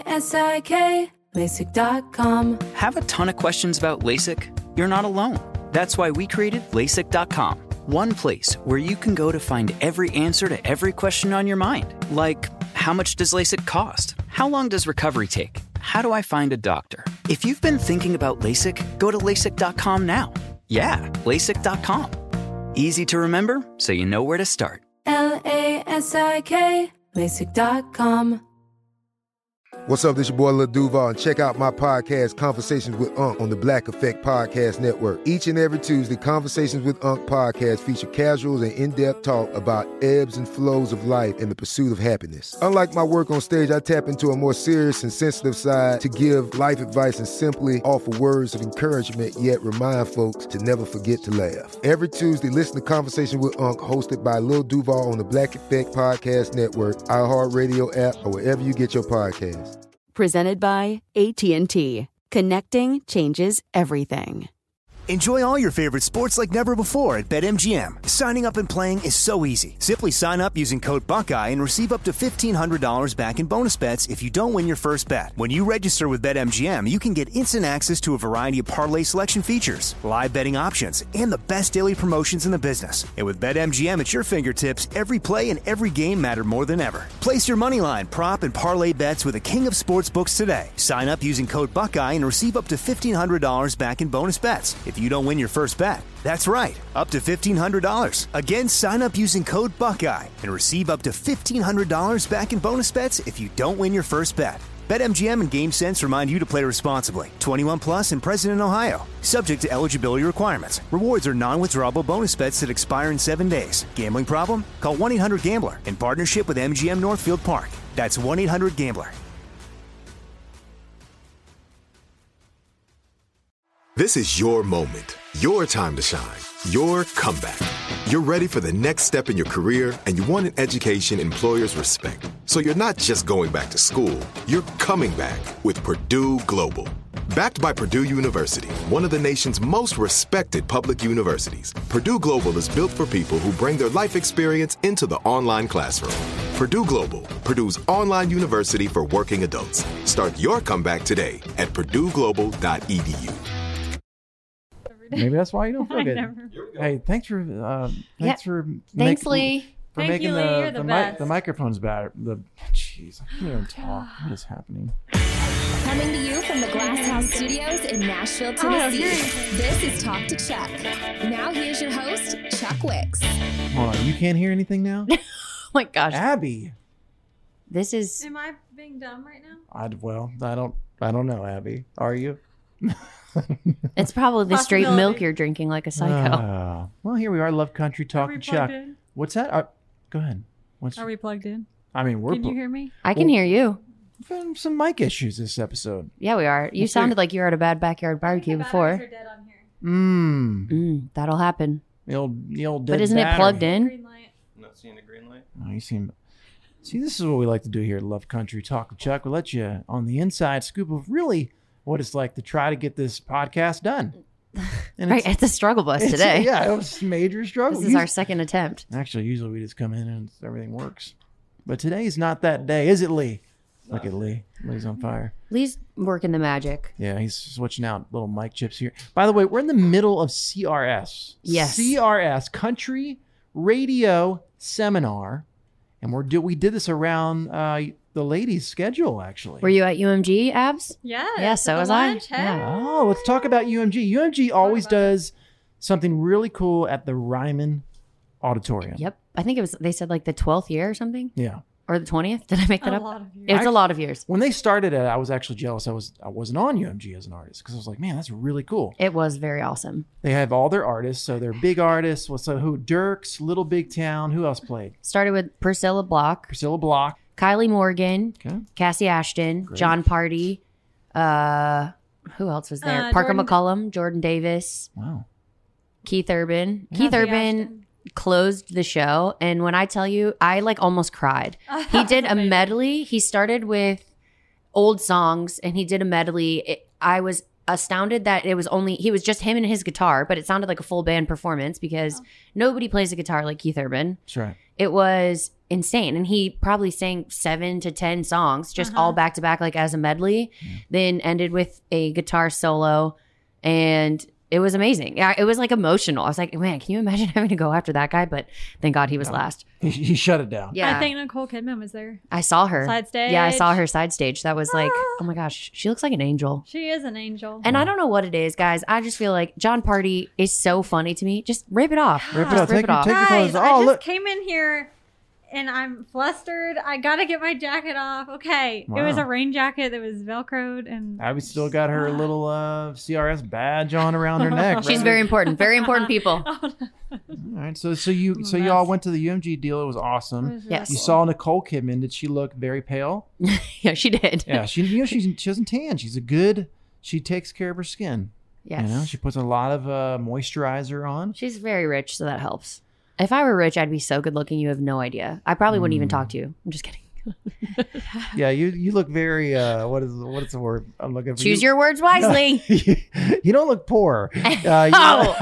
LASIK, LASIK.com. Have a ton of questions about LASIK? You're not alone. That's why we created LASIK.com. One place where you can go to find every answer to every question on your mind. Like, how much does LASIK cost? How long does recovery take? How do I find a doctor? If you've been thinking about LASIK, go to LASIK.com now. Yeah, LASIK.com. Easy to remember, so you know where to start. LASIK, LASIK.com. What's up? This your boy Lil Duval, and check out my podcast, Conversations with Unc, on the Black Effect Podcast Network. Each and every Tuesday, Conversations with Unc podcast feature casuals and in-depth talk about ebbs and flows of life and the pursuit of happiness. Unlike my work on stage, I tap into a more serious and sensitive side to give life advice and simply offer words of encouragement, yet remind folks to never forget to laugh. Every Tuesday, listen to Conversations with Unc, hosted by Lil Duval on the Black Effect Podcast Network, iHeartRadio app, or wherever you get your podcasts. Presented by AT&T. Connecting changes everything. Enjoy all your favorite sports like never before at BetMGM. Signing up and playing is so easy. Simply sign up using code Buckeye and receive up to $1,500 back in bonus bets if you don't win your first bet. When you register with BetMGM, you can get instant access to a variety of parlay selection features, live betting options, and the best daily promotions in the business. And with BetMGM at your fingertips, every play and every game matter more than ever. Place your moneyline, prop, and parlay bets with the king of sportsbooks today. Sign up using code Buckeye and receive up to $1,500 back in bonus bets if you don't win your first bet. That's right, up to $1,500. Again, sign up using code Buckeye and receive up to $1,500 back in bonus bets if you don't win your first bet. BetMGM and GameSense remind you to play responsibly. 21 plus and present in Ohio. Subject to eligibility requirements. Rewards are non-withdrawable bonus bets that expire in 7 days. Gambling problem? Call 1-800-GAMBLER in partnership with MGM Northfield Park. That's 1-800-GAMBLER. This is your moment, your time to shine, your comeback. You're ready for the next step in your career, and you want an education employers respect. So you're not just going back to school, you're coming back with Purdue Global. Backed by Purdue University, one of the nation's most respected public universities, Purdue Global is built for people who bring their life experience into the online classroom. Purdue Global, Purdue's online university for working adults. Start your comeback today at purdueglobal.edu. Maybe that's why you don't feel good. Hey, thanks for Thanks, Lee. making Lee. the microphones better. Jeez, I can't even talk. What is happening? Coming to you from the Glass House Studios in Nashville, Tennessee. This is Talk to Chuck. Now here's your host, Chuck Wicks. Hold on, you can't hear anything now? Oh my gosh, Abby. this is. Am I being dumb right now? I don't know, Abby. Are you? It's probably the straight milk you're drinking like a psycho. Well, here we are, Love Country Talk to Chuck. In? What's that? Go ahead. Are we plugged in? I mean, Can you hear me? I can hear you. Some mic issues this episode. Yeah, we are. You sounded like you were at a bad backyard barbecue before. Dead on here. That'll happen. The old But isn't it plugged in? Green light. I'm not seeing a green light. Oh, you seem. See, this is what we like to do here at Love Country Talk with Chuck. We'll let you on the inside scoop of really what it's like to try to get this podcast done. And right, it's a struggle bus today. Yeah, it was a major struggle. This is our second attempt. Actually, usually we just come in and everything works. But today's not that day, is it, Lee? Look at Lee. Lee's on fire. Lee's working the magic. Yeah, he's switching out little mic chips here. By the way, we're in the middle of CRS. Yes. CRS, Country Radio Seminar. And we did this around the ladies' schedule, actually. Were you at UMG, Abs? Yeah. Yeah, so was I. Yeah. Oh, let's talk about UMG. UMG always does something really cool at the Ryman Auditorium. Yep. I think they said like the 12th year or something. Yeah. Or the 20th? Did I make that up? A lot of years. It was a lot of years. When they started it, I was actually jealous. I wasn't on UMG as an artist because I was like, man, that's really cool. It was very awesome. They have all their artists, so they're big artists. Who? Dirks, Little Big Town. Who else played? Started with Priscilla Block, Kylie Morgan, Cassie Ashton, Great. John Party. Who else was there? Parker McCollum, Jordan Davis. Wow. Keith Urban. Yeah. Keith Urban closed the show, and when I tell you, I like almost cried. He did a medley. He started with old songs and he did a medley. I was astounded that he was just him and his guitar, but it sounded like a full band performance because nobody plays a guitar like Keith Urban. That's right. It was insane. And he probably sang 7 to 10 songs, just all back to back, like as a medley, then ended with a guitar solo. And it was amazing. It was like emotional. I was like, man, can you imagine having to go after that guy? But thank God he was last. He shut it down. Yeah. I think Nicole Kidman was there. I saw her. Side stage. Yeah, I saw her side stage. That was like, oh my gosh, she looks like an angel. She is an angel. And I don't know what it is, guys. I just feel like John Party is so funny to me. Just rip it off. Rip it off. Take your Guys, clothes. I Oh, just look. came in here and I'm flustered. I gotta get my jacket off. Okay. Wow. It was a rain jacket that was Velcroed and Abby still got her little CRS badge on around her neck. She's right? very important. Very important people. All right. So you all went to the UMG deal. It was awesome. Yes. You saw Nicole Kidman. Did she look very pale? Yeah, she did. Yeah. She doesn't tan. She takes care of her skin. Yes. She puts a lot of moisturizer on. She's very rich, so that helps. If I were rich, I'd be so good looking. You have no idea. I probably wouldn't even talk to you. I'm just kidding. Yeah, you look very what is the word I'm looking for? Choose your words wisely. You don't look poor. You're an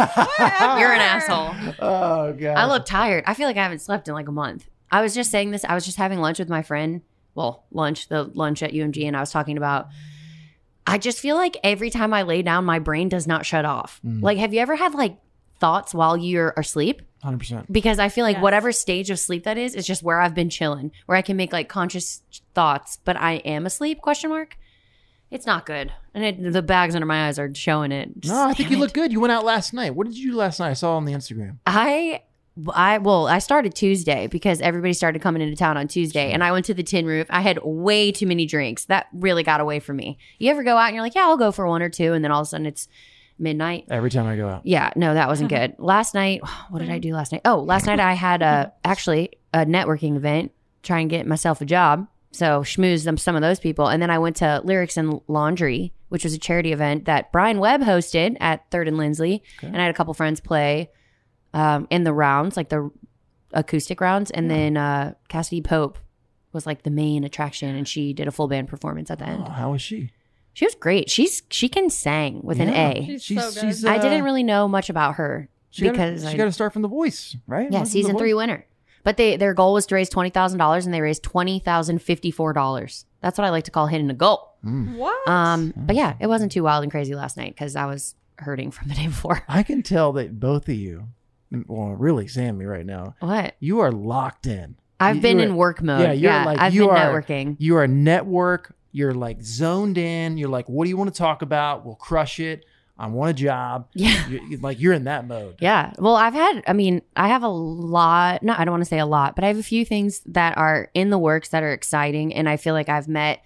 asshole. Oh god. I look tired. I feel like I haven't slept in like a month. I was just saying this. I was just having lunch with my friend. Well, the lunch at UMG, and I was talking about. I just feel like every time I lay down, my brain does not shut off. Like, have you ever had like thoughts while you're asleep? 100%. Because I feel like whatever stage of sleep that is just where I've been chilling, where I can make like conscious thoughts, but I am asleep, ? It's not good. And the bags under my eyes are showing it. No, I think you look good. You went out last night. What did you do last night? I saw on the Instagram. I started Tuesday because everybody started coming into town on Tuesday, and I went to the Tin Roof. I had way too many drinks. That really got away from me. You ever go out and you're like, yeah, I'll go for 1 or 2, and then all of a sudden it's midnight. Every time I go out. Yeah, no, that wasn't good. Last night, what did I do last night? Oh, last night I had actually a networking event, try and get myself a job. So schmoozed some of those people. And then I went to Lyrics and Laundry, which was a charity event that Brian Webb hosted at 3rd and Lindsley. Okay. And I had a couple friends play in the rounds, like the acoustic rounds. And then Cassidy Pope was like the main attraction, and she did a full band performance at the end. How was she? She was great. She can sing with an A. She's so good. I didn't really know much about her because she got to start from The Voice, right? Yeah, season 3 winner. But their goal was to raise $20,000, and they raised $20,054. That's what I like to call hitting a goal. What? But yeah, it wasn't too wild and crazy last night because I was hurting from the day before. I can tell that both of you, well, really Sammy right now. What? You are locked in. I've been in work mode. Yeah, I've been networking. You are network. You're like zoned in. You're like, what do you want to talk about? We'll crush it. I want a job. Yeah. You're in that mode. Yeah. Well, I have a lot, no, I don't want to say a lot, but I have a few things that are in the works that are exciting. And I feel like I've met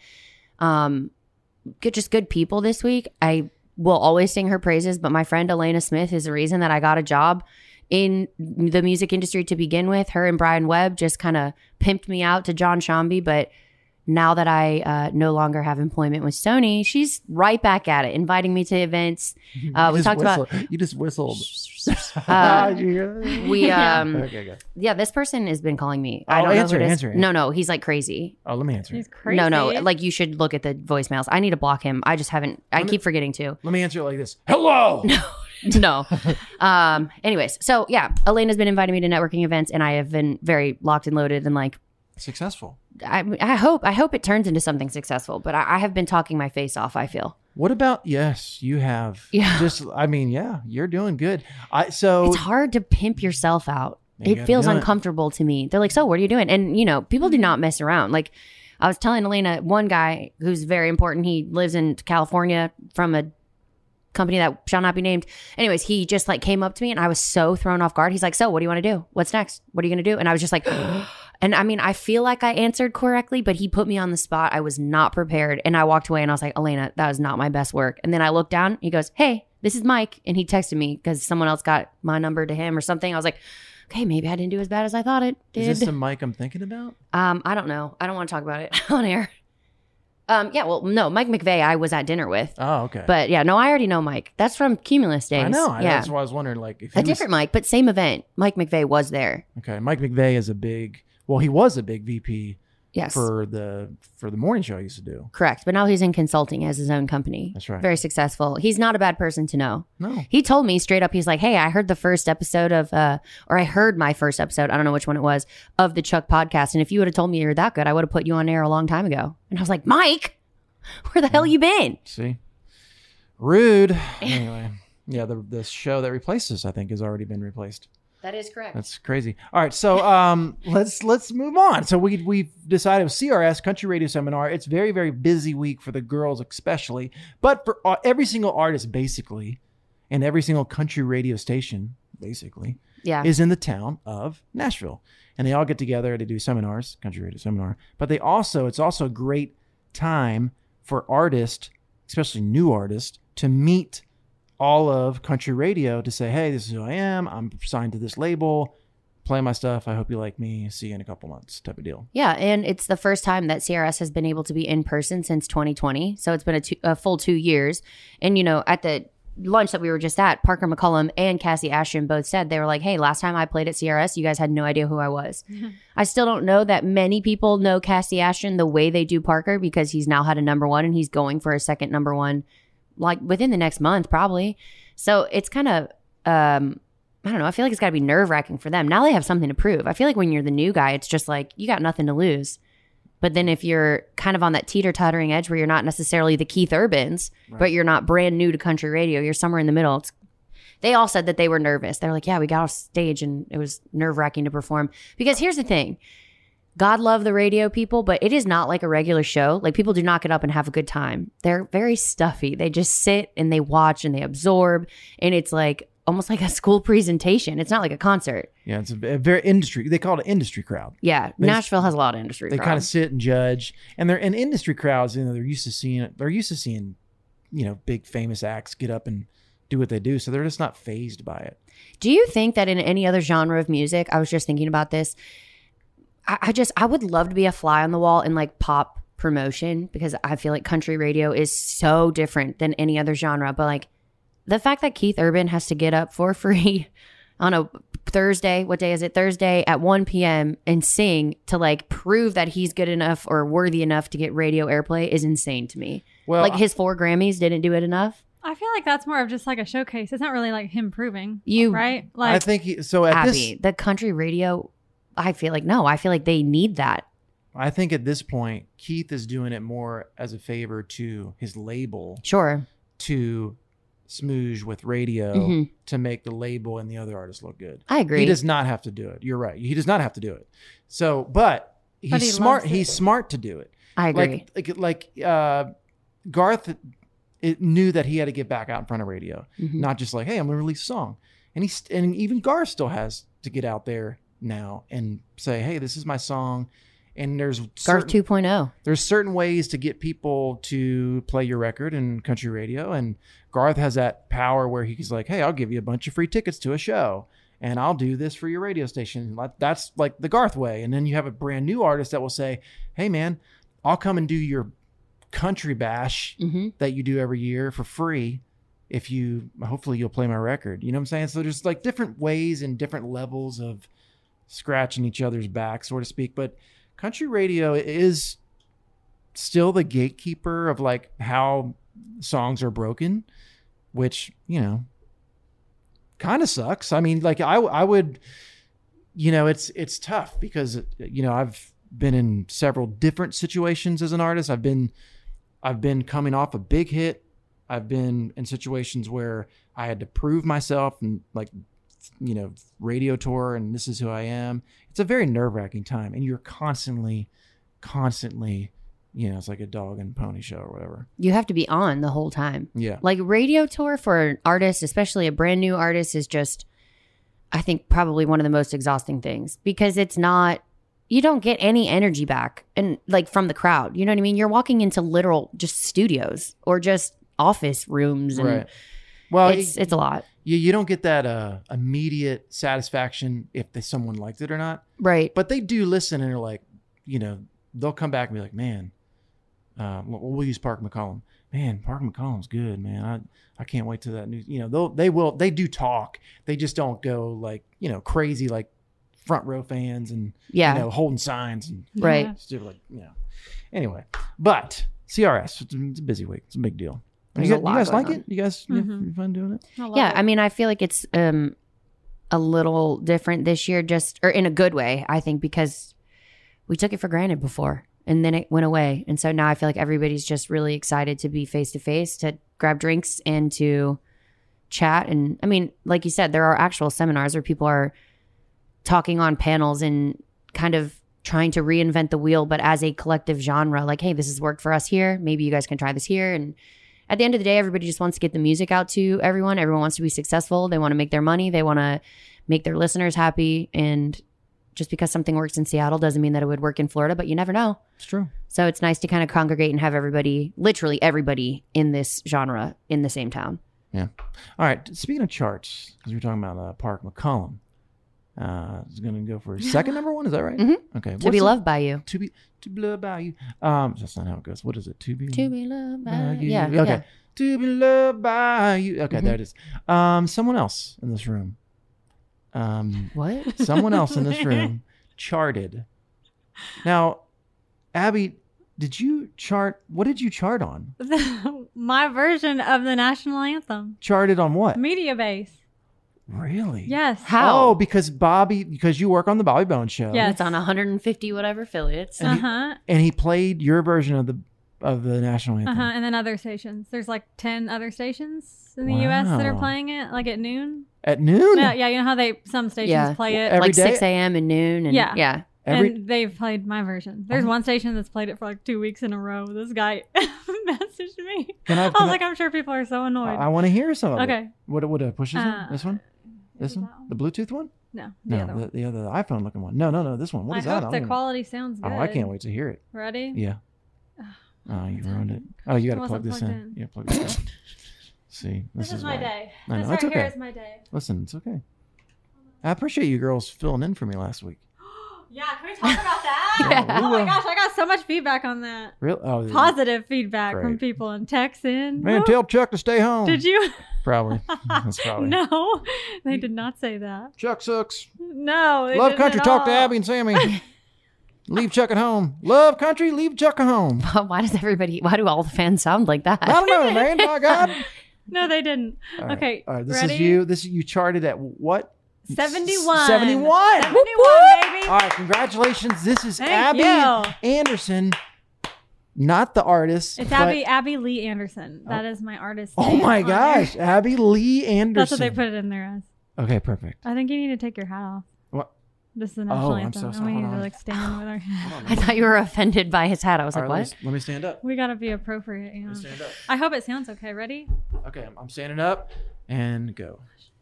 just good people this week. I will always sing her praises, but my friend Elena Smith is the reason that I got a job in the music industry to begin with. Her and Brian Webb just kind of pimped me out to John Shambi, but now that I no longer have employment with Sony, she's right back at it, inviting me to events. We talked about. You just whistled. Did you hear that? Okay, good. Yeah, this person has been calling me. I don't know answer. No, he's like crazy. Oh, let me answer. He's crazy. No, like you should look at the voicemails. I need to block him. I just haven't. I keep forgetting to. Let me answer it like this. Hello. No. Anyways, so yeah, Elena's been inviting me to networking events, and I have been very locked and loaded and like successful. I hope it turns into something successful, but I have been talking my face off, I feel. What about, yes, you have. Yeah. You're doing good. So it's hard to pimp yourself out. It feels uncomfortable to me. They're like, so what are you doing? And people do not mess around. Like I was telling Elena, one guy who's very important, he lives in California from a company that shall not be named. Anyways, he just like came up to me and I was so thrown off guard. He's like, so what do you want to do? What's next? What are you going to do? And I was just like, and I mean, I feel like I answered correctly, but he put me on the spot. I was not prepared. And I walked away and I was like, Elena, that was not my best work. And then I looked down, he goes, hey, this is Mike. And he texted me because someone else got my number to him or something. I was like, okay, maybe I didn't do as bad as I thought it did. Is this the Mike I'm thinking about? I don't know. I don't want to talk about it on air. No, Mike McVeigh I was at dinner with. Oh, okay. But yeah, no, I already know Mike. That's from Cumulus days. I know. Yeah. That's why I was wondering, like, if different Mike, but same event. Mike McVeigh was there. Okay, Mike McVeigh is he was a big VP Yes. For the morning show I used to do. Correct. But now he's in consulting as his own company. That's right. Very successful. He's not a bad person to know. No. He told me straight up, he's like, hey, I heard the first episode of, or I heard my first episode, I don't know which one it was, of the Chuck podcast. And if you would have told me you were that good, I would have put you on air a long time ago. And I was like, Mike, where the hell you been? See? Rude. Anyway. Yeah, the show that replaces, I think, has already been replaced. That is correct. That's crazy. All right, so let's move on. So we've decided with CRS Country Radio Seminar. It's very, very busy week for the girls, especially, but for every single artist, basically, and every single country radio station, basically, is in the town of Nashville, and they all get together to do seminars, Country Radio Seminar. But it's also a great time for artists, especially new artists, to meet all of country radio to say, hey, this is who I am. I'm signed to this label. Play my stuff. I hope you like me. See you in a couple months type of deal. Yeah. And it's the first time that CRS has been able to be in person since 2020. So it's been a full 2 years. And, at the lunch that we were just at, Parker McCollum and Cassie Ashton both said, they were like, hey, last time I played at CRS, you guys had no idea who I was. I still don't know that many people know Cassie Ashton the way they do Parker, because he's now had a number one and he's going for a second number one like within the next month, probably. So it's kind of, I don't know. I feel like it's got to be nerve wracking for them. Now they have something to prove. I feel like when you're the new guy, it's just like, you got nothing to lose. But then if you're kind of on that teeter-tottering edge where you're not necessarily the Keith Urbans, but you're not brand new to country radio, you're somewhere in the middle. They all said that they were nervous. They're like, yeah, we got off stage and it was nerve wracking to perform. Because here's the thing. God love the radio people, but it is not like a regular show. Like, people do not get up and have a good time. They're very stuffy. They just sit and they watch and they absorb. And it's like almost like a school presentation. It's not like a concert. Yeah, it's a very industry. They call it an industry crowd. Yeah, Nashville has a lot of industry. They kind of sit and judge, and they're in industry crowds. They're used to seeing, big famous acts get up and do what they do. So they're just not fazed by it. Do you think that in any other genre of music? I was just thinking about this. I would love to be a fly on the wall in like pop promotion, because I feel like country radio is so different than any other genre. But like the fact that Keith Urban has to get up for free on a Thursday, what day is it? Thursday at 1 p.m. and sing to like prove that he's good enough or worthy enough to get radio airplay is insane to me. Well, like his 4 Grammys didn't do it enough. I feel like that's more of just like a showcase. It's not really like him proving, right? Like, I think the country radio, I feel like they need that. I think at this point, Keith is doing it more as a favor to his label. Sure. To smooge with radio to make the label and the other artists look good. I agree. He does not have to do it. You're right. He does not have to do it. So, but he's smart. He's smart to do it. I agree. Like Garth knew that he had to get back out in front of radio, not just like, hey, I'm going to release a song. And even Garth still has to get out there now and say, hey, this is my song. And there's Garth 2.0. There's certain ways to get people to play your record in country radio, and Garth has that power where he's like, hey, I'll give you a bunch of free tickets to a show, and I'll do this for your radio station. That's like the Garth way. And then you have a brand new artist that will say, hey man, I'll come and do your country bash that you do every year for free if hopefully you'll play my record. You know what I'm saying? So there's like different ways and different levels of scratching each other's back, so to speak. But country radio is still the gatekeeper of like how songs are broken, which, kind of sucks. I mean, like I would, it's tough because, I've been in several different situations as an artist. I've been coming off a big hit. I've been in situations where I had to prove myself and like, radio tour, and this is who I am. It's a very nerve-wracking time, and you're constantly, it's like a dog and pony show or whatever. You have to be on the whole time. Yeah. Like radio tour for an artist, especially a brand new artist, is just, I think, probably one of the most exhausting things, because you don't get any energy back and like from the crowd. You know what I mean? You're walking into literal just studios or just office rooms, and right. Well, it's a lot. You don't get that immediate satisfaction if someone liked it or not. Right. But they do listen, and they're like, they'll come back and be like, man, we'll use Parker McCollum. Man, Parker McCollum's good, man. I can't wait till that new, they do talk. They just don't go like, crazy, like front row fans and holding signs and right. Stupid, Anyway, but CRS, it's a busy week. It's a big deal. You guys like it? You guys have fun doing it? Yeah, I mean, I feel like it's a little different this year, or in a good way, I think, because we took it for granted before and then it went away. And so now I feel like everybody's just really excited to be face to face, to grab drinks and to chat. And I mean, like you said, there are actual seminars where people are talking on panels and kind of trying to reinvent the wheel, but as a collective genre, like, hey, this has worked for us here. Maybe you guys can try this here. And at the end of the day, everybody just wants to get the music out to everyone. Everyone wants to be successful. They want to make their money. They want to make their listeners happy. And just because something works in Seattle doesn't mean that it would work in Florida, but you never know. It's true. So it's nice to kind of congregate and have everybody, literally everybody in this genre in the same town. Yeah. All right. Speaking of charts, because we were talking about Park McCollum, is going to go for his second number one. Is that right? Mm-hmm. Okay. To Be Loved by You. To be loved by you. That's not how it goes. What is it? To be loved by you. Yeah. Okay. Yeah. To be loved by you. Okay, there it is. Someone else in this room. What? Someone else in this room charted. Now, Abby, did you chart? What did you chart on? My version of the national anthem. Charted on what? Media Base. Really? Yes. How? Oh, because you work on the Bobby Bones show. Yes. It's on 150 whatever affiliates. And he played your version of the national anthem. And then other stations. There's like 10 other stations in the U.S. that are playing it, like at noon. At noon? Yeah, you know how some stations play it every like day? 6 a.m. and noon. And yeah. And they've played my version. There's one station that's played it for like 2 weeks in a row. This guy messaged me. I was like, I'm sure people are so annoyed. I want to hear some of it. Okay. What pushes it? This one? This one? The Bluetooth one? No, the other iPhone looking one. No, this one. What is I that? hope the quality sounds good. Oh, I can't wait to hear it. Ready? Yeah. Oh, you ruined it. Oh, you got to plug this in. Yeah, plug this in. See, this is my day. I know, this right it's okay. here is my day. Listen, it's okay. I appreciate you girls filling in for me last week. Yeah, can we talk about that? Oh my gosh, I got so much feedback on that. Real positive feedback from people and texting. Man, tell Chuck to stay home. Did you? Probably. That's probably. No, they did not say that. Chuck sucks. No, they Love didn't Country. at Talk to all. Abby and Sammy. Leave Chuck at home. Love Country. Leave Chuck at home. Why do all the fans sound like that? I don't know, man. My God. No, they didn't. All right. Okay. All right. This ready? is you. This is you charted at what? 71. 71. 71, baby. All right. Congratulations. This is Thank Abby you. Anderson, not the artist. It's but- Abby Lee Anderson. That is my artist. Oh name my on gosh. there. Abby Lee Anderson. That's what they put it in there as. Okay, perfect. I think you need to take your hat off. What? This is the national I'm anthem. so and sorry. we Hold need to on. like stand with our head. I thought you were offended by his hat. I was All like, right, what? let me stand up. We gotta be appropriate, you know. Let me stand up. I hope it sounds okay. Ready? Okay, I'm standing up and go.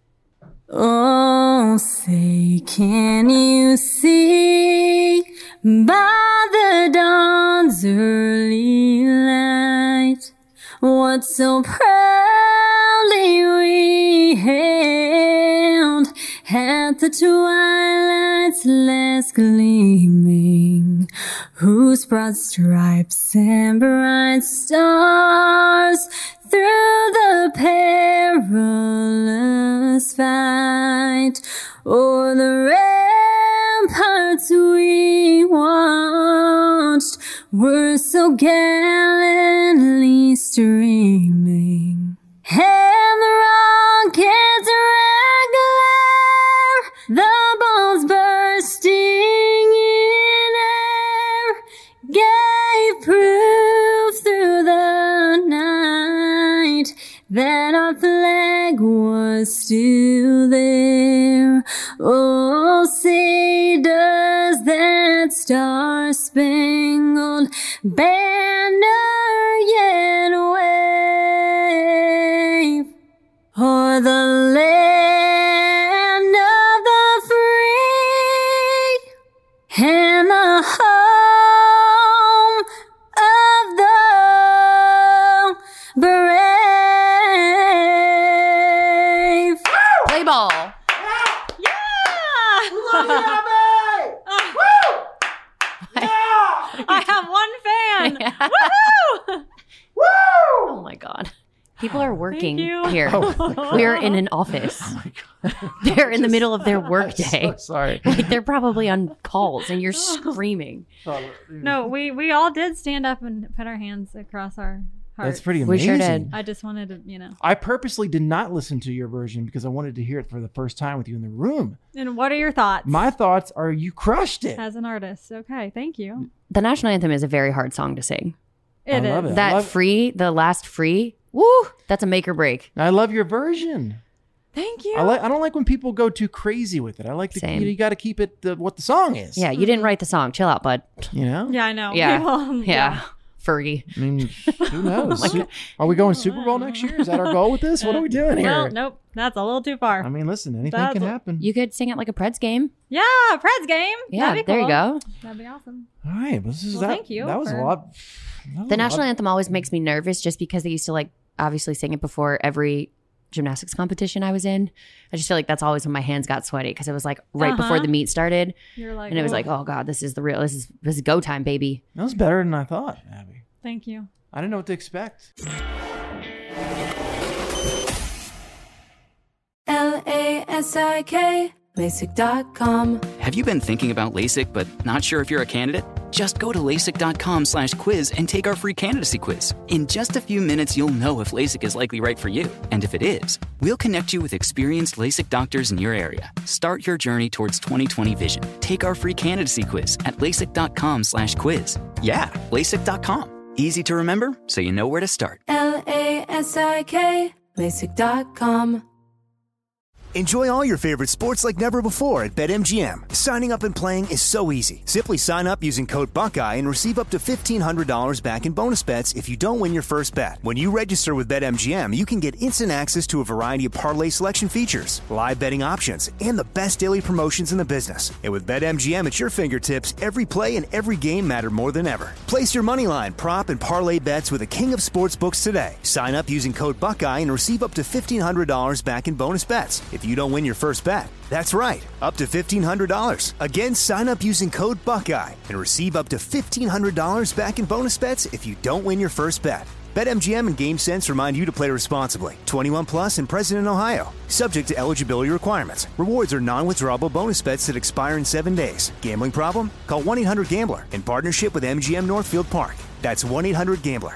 Oh, say, can you see by the dawn's early light what so proudly we hailed at the twilight's last gleaming, whose broad stripes and bright stars through the perilous fight o'er the ramparts we watched were so gallantly streaming, and the rockets' red glare, the balls bursting in air, gave proof through the night that our flag was still there. Oh, say does that star-spangled banner yet wave o'er the land of the free and the home of the brave? Play ball. I have one fan. Woohoo! Oh my God. People are working you. here. We are in an office. They're in the middle of their workday. So sorry. Like they're probably on calls and you're screaming. No, we all did stand up and put our hands across our hearts. That's pretty We amazing. sure did. I just wanted to, I purposely did not listen to your version because I wanted to hear it for the first time with you in the room. And what are your thoughts? My thoughts are you crushed it. As an artist. Okay, thank you. The national anthem is a very hard song to sing. I love it. That the last free, woo, that's a make or break. I love your version. Thank you. I don't like when people go too crazy with it. I like you got to keep it what the song is. Yeah, you didn't write the song. Chill out, bud. You know? Yeah, I know. Yeah. People, yeah. Fergie. I mean, who knows? Are we going Super Bowl next year? Is that our goal with this? What are we doing here? Well, nope. That's a little too far. I mean, listen, anything can happen. You could sing it like a Preds game. Yeah, Preds game. Yeah, That'd be there you cool. go. That'd be awesome. All right. Thank you. That was a lot. The national anthem always makes me nervous just because they used to obviously sing it before every gymnastics competition I was in. I just feel like that's always when my hands got sweaty because it was like right before the meet started. You're like, and it was like, oh God, this is this is go time, baby. That was better than I thought, Abby. Thank you. I didn't know what to expect. LASIK, LASIK.com. Have you been thinking about LASIK but not sure if you're a candidate? Just go to LASIK.com/quiz and take our free candidacy quiz. In just a few minutes, you'll know if LASIK is likely right for you. And if it is, we'll connect you with experienced LASIK doctors in your area. Start your journey towards 20/20 vision. Take our free candidacy quiz at LASIK.com/quiz. Yeah, LASIK.com. Easy to remember, so you know where to start. LASIK, LASIK.com. Enjoy all your favorite sports like never before at BetMGM. Signing up and playing is so easy. Simply sign up using code Buckeye and receive up to $1,500 back in bonus bets if you don't win your first bet. When you register with BetMGM, you can get instant access to a variety of parlay selection features, live betting options, and the best daily promotions in the business. And with BetMGM at your fingertips, every play and every game matter more than ever. Place your moneyline, prop, and parlay bets with the king of sportsbooks today. Sign up using code Buckeye and receive up to $1,500 back in bonus bets if you don't win your first bet. That's right, up to $1,500. Again, sign up using code Buckeye and receive up to $1,500 back in bonus bets if you don't win your first bet. BetMGM and GameSense remind you to play responsibly. 21 plus and present in Ohio. Subject to eligibility requirements. Rewards are non-withdrawable bonus bets that expire in 7 days. Gambling problem? Call 1-800-GAMBLER in partnership with MGM Northfield Park. That's 1-800-GAMBLER.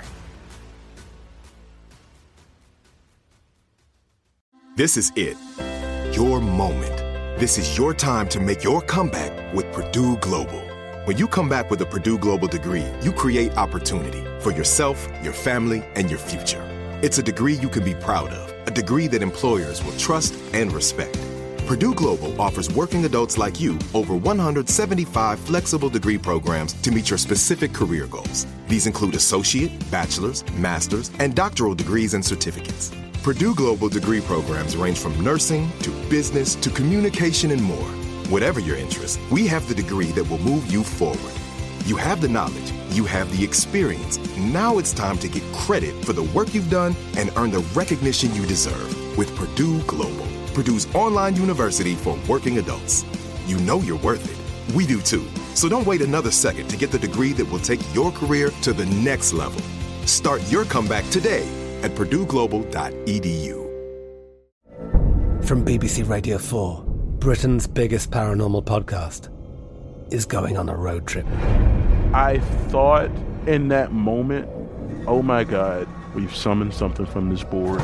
This is it. Your moment. This is your time to make your comeback with Purdue Global. When you come back with a Purdue Global degree, you create opportunity for yourself, your family, and your future. It's a degree you can be proud of, a degree that employers will trust and respect. Purdue Global offers working adults like you over 175 flexible degree programs to meet your specific career goals. These include associate, bachelor's, master's, and doctoral degrees and certificates. Purdue Global degree programs range from nursing to business to communication and more. Whatever your interest, we have the degree that will move you forward. You have the knowledge, you have the experience. Now it's time to get credit for the work you've done and earn the recognition you deserve with Purdue Global, Purdue's online university for working adults. You know you're worth it. We do too. So don't wait another second to get the degree that will take your career to the next level. Start your comeback today at purdueglobal.edu. From BBC Radio 4, Britain's biggest paranormal podcast is going on a road trip. I thought in that moment, oh my God, we've summoned something from this board.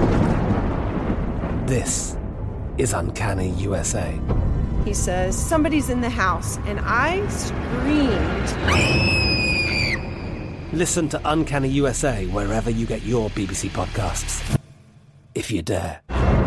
This is Uncanny USA. He says, somebody's in the house, and I screamed. Listen to Uncanny USA wherever you get your BBC podcasts, if you dare.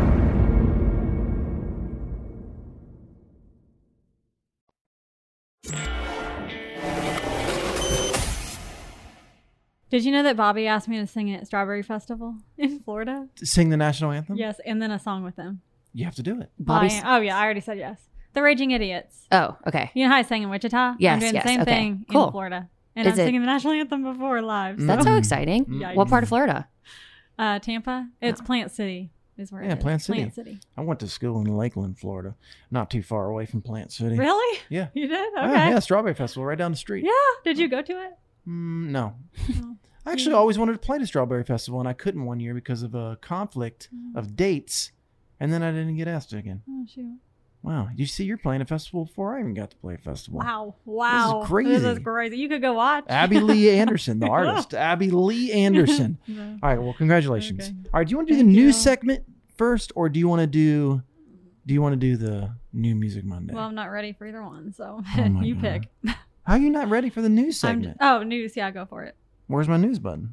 Did you know that Bobby asked me to sing at Strawberry Festival in Florida? Sing the national anthem? Yes, and then a song with them. You have to do it. Oh, yeah, I already said yes. The Raging Idiots. Oh, okay. You know how I sang in Wichita? Yes, I'm doing the same thing cool. in Florida. And I'm singing the national anthem before live. So. That's so exciting. Yikes. What part of Florida? Tampa. It's Plant City is where it is. Plant City. Plant City. I went to school in Lakeland, Florida. Not too far away from Plant City. Really? Yeah. You did? Okay. Yeah, Strawberry Festival right down the street. Yeah. Did you go to it? No. I actually always wanted to play the Strawberry Festival, and I couldn't one year because of a conflict of dates, and then I didn't get asked again. Oh, shoot. Wow. You see, you're playing a festival before I even got to play a festival. Wow. This is crazy. This is crazy. You could go watch. Abby Lee Anderson, the artist. Abby Lee Anderson. No. All right, well, congratulations. Okay. All right, do you want to do the news segment first, or do you want to do the New Music Monday? Well, I'm not ready for either one, so Oh you God. pick. How are you not ready for the news segment? News. Yeah, go for it. Where's my news button?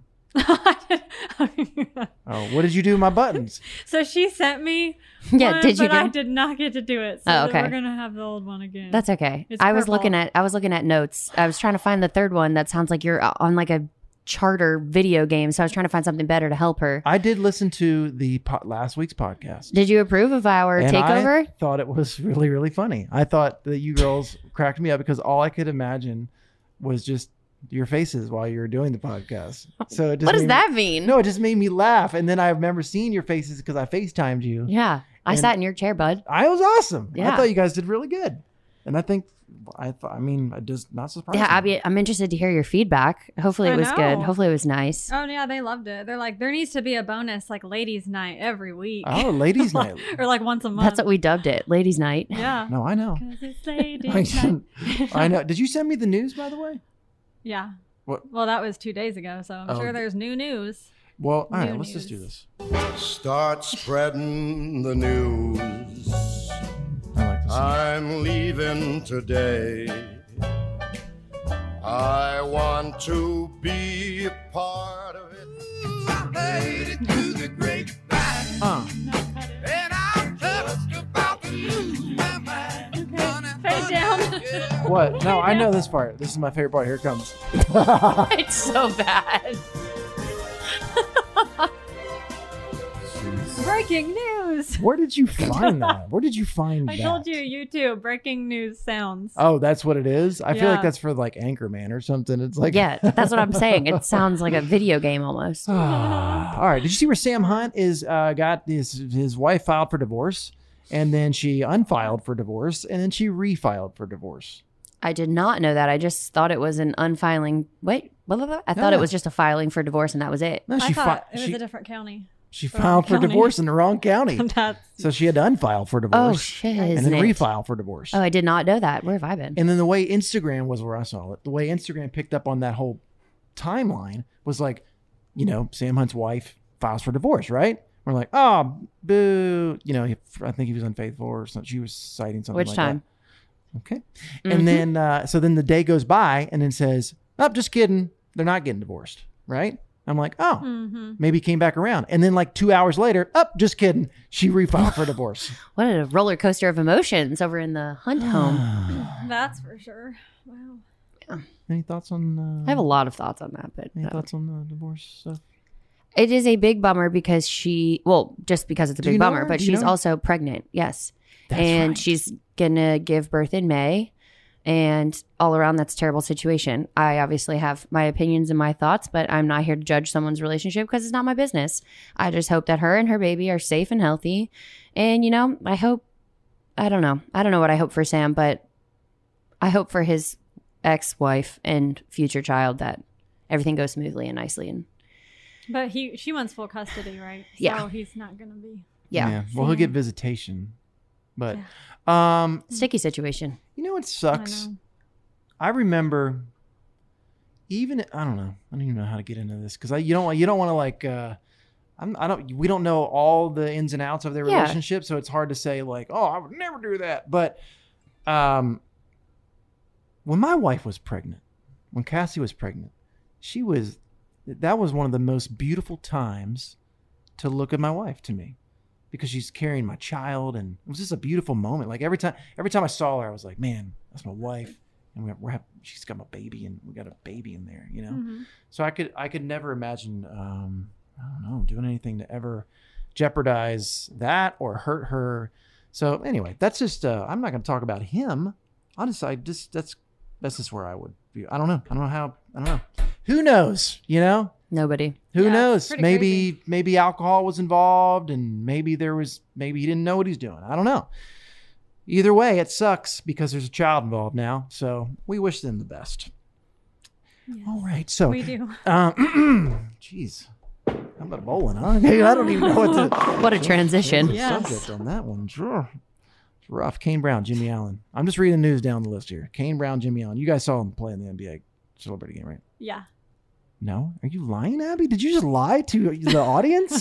Oh, what did you do with my buttons? So she sent me Yeah, one, did you but I get- did not get to do it. So Oh, okay. we're gonna have the old one again. That's okay. It's I was purple. looking at notes. I was trying to find the third one that sounds like you're on like a charter video game. So I was trying to find something better to help her. I did listen to the last week's podcast. Did you approve of our And takeover? I thought it was really, really funny. I thought that you girls cracked me up because all I could imagine was just your faces while you were doing the podcast. So it just What does made that mean? No, it just made me laugh. And then I remember seeing your faces because I FaceTimed you. Yeah. I And sat in your chair, bud. I was awesome. Yeah. I thought you guys did really good. And I think, it does not surprise Yeah, me. Abby, I'm interested to hear your feedback. Hopefully it I was good. know. Hopefully it was nice. Oh yeah, they loved it. They're like, there needs to be a bonus like ladies' night every week. Oh, ladies' night. or like once a month. That's what we dubbed it, ladies' night. Yeah. No, I know. 'Cause it's ladies' night. I know. Did you send me the news, by the way? Yeah. What? Well, that was 2 days ago, so I'm Oh. sure there's new news. Well, all right, New let's just do this. Start spreading the news. I'm leaving today. I want to be a part of it. I made it to the grapevine. And I'm just about to lose my mind. Face down. What? No, I know this part. This is my favorite part. Here it comes. It's so bad. Breaking news. Where did you find that? Where did you find I that? told you, YouTube, breaking news sounds. Oh, that's what it is? I feel like Yeah. that's for like Anchorman or something. It's like Yeah, that's what I'm saying. It sounds like a video game almost. All right. Did you see where Sam Hunt is got his wife filed for divorce, and then she unfiled for divorce, and then she refiled for divorce? I did not know that. I just thought it was an unfiling. Wait, blah, blah, blah. I thought No. it was just a filing for divorce and that was it. No, I she thought it was she, a different county. she Wrong filed for county. divorce in the wrong county. That's- So she had to unfile for divorce. Oh, shit. And then refile for divorce. Oh, I did not know that. Where have I been? And then the way Instagram was where I saw it, the way Instagram picked up on that whole timeline was like, Sam Hunt's wife files for divorce, right? We're like, oh, boo. I think he was unfaithful or something. She was citing something Which like time? that. Okay. And then, so then the day goes by and then says, oh, just kidding. They're not getting divorced, right? I'm like, oh, maybe came back around. And then like 2 hours later, just kidding. She refiled for divorce. What a roller coaster of emotions over in the Hunt home. That's for sure. Wow. Any thoughts on? I have a lot of thoughts on that, but Any thoughts on the divorce stuff? it is a big bummer because just because it's a Do you big know bummer, her? but Do you she's know her? also pregnant. Yes. That's and right. she's going to give birth in May. And all around, that's a terrible situation. I obviously have my opinions and my thoughts, but I'm not here to judge someone's relationship because it's not my business. I just hope that her and her baby are safe and healthy. And, I don't know what I hope for Sam, but I hope for his ex-wife and future child that everything goes smoothly and nicely. And But she wants full custody, right? Yeah. So he's not going to be. yeah. Well, he'll get visitation, but Sticky situation. You know what sucks? I know. I remember I don't even know how to get into this because you don't want to like we don't know all the ins and outs of their Yeah. relationship, so it's hard to say like, oh, I would never do that. But when my wife was pregnant, when Cassie was pregnant, that was one of the most beautiful times to look at my wife to me, because she's carrying my child, and it was just a beautiful moment. Like every time I saw her, I was like, man, that's my wife, and she's got my baby, and we got a baby in there, Mm-hmm. So I could never imagine, I don't know, doing anything to ever jeopardize that or hurt her. So anyway, that's just, I'm not going to talk about him. I'll decide that's just where I would be. I don't know. Who knows, Nobody. Who Yeah, knows? it's pretty Maybe alcohol was involved, and maybe he didn't know what he's doing. I don't know. Either way, it sucks because there's a child involved now. So we wish them the best. Yes, all right. So we do. Jeez. How about bowling, huh? Hey, I don't even know what to... What a transition. Subject on that one. Sure. It's rough. Kane Brown, Jimmy Allen. I'm just reading the news down the list here. Kane Brown, Jimmy Allen. You guys saw him play in the NBA celebrity game, right? Yeah. No? Are you lying, Abby? Did you just lie to the audience?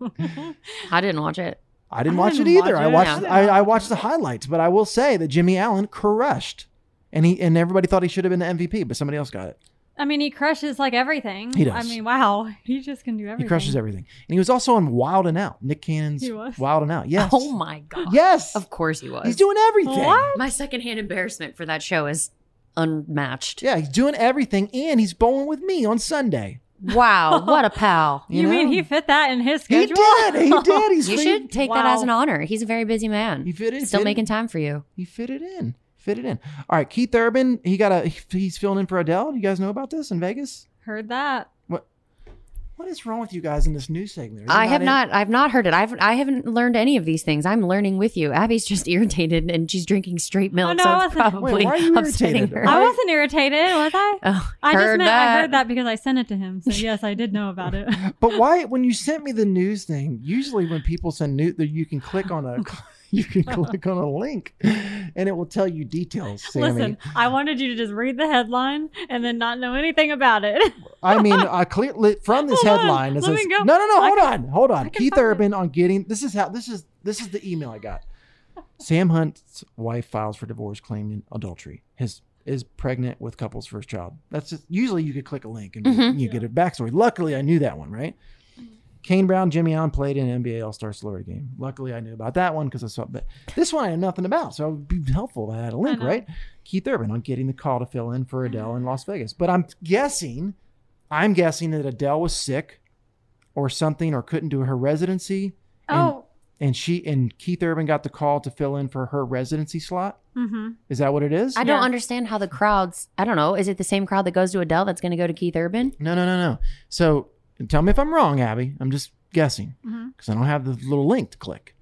I didn't watch it. I didn't watch it either. I watched the highlights, but I will say that Jimmy Allen crushed. And everybody thought he should have been the MVP, but somebody else got it. I mean, he crushes like everything. He does. I mean, wow. He just can do everything. He crushes everything. And he was also on Wild and Out. Nick Cannon's Wild and Out. Yes. Oh my God. Yes. Of course he was. He's doing everything. What? My secondhand embarrassment for that show is unmatched. Yeah, he's doing everything, and he's bowling with me on Sunday. Wow, what a pal. You mean he fit that in his schedule? He did. You should take that as an honor. He's a very busy man. He fit in. Still making time for you. He fit it in. All right, Keith Urban, he's filling in for Adele. You guys know about this in Vegas? Heard that. What is wrong with you guys in this news segment? I've not heard it. I haven't learned any of these things. I'm learning with you. Abby's just irritated and she's drinking straight milk. No, so I it's wasn't. probably why are you upsetting irritated? her. I wasn't irritated, was I? Oh, I heard that because I sent it to him. So yes, I did know about it. But why, when you sent me the news thing, usually when people send news, you can click on a link and it will tell you details, Sammy. Listen, I wanted you to just read the headline and then not know anything about it. I mean, clearly from this headline, it says, hold on. Keith Urban on getting, this is the email I got. Sam Hunt's wife files for divorce claiming adultery. Is pregnant with couple's first child. That's just, usually you could click a link and you get a backstory. Luckily, I knew that one, right? Kane Brown, Jimmy Allen played in an NBA All-Star celebrity game. Luckily, I knew about that one because I saw it. But this one I had nothing about, so it would be helpful if I had a link, right? Keith Urban on getting the call to fill in for Adele in Las Vegas. But I'm guessing that Adele was sick or something or couldn't do her residency. And Keith Urban got the call to fill in for her residency slot. Mm-hmm. Is that what it is? I don't understand how the crowds, I don't know. Is it the same crowd that goes to Adele that's going to go to Keith Urban? No. So tell me if I'm wrong, Abby. I'm just guessing because I don't have the little link to click.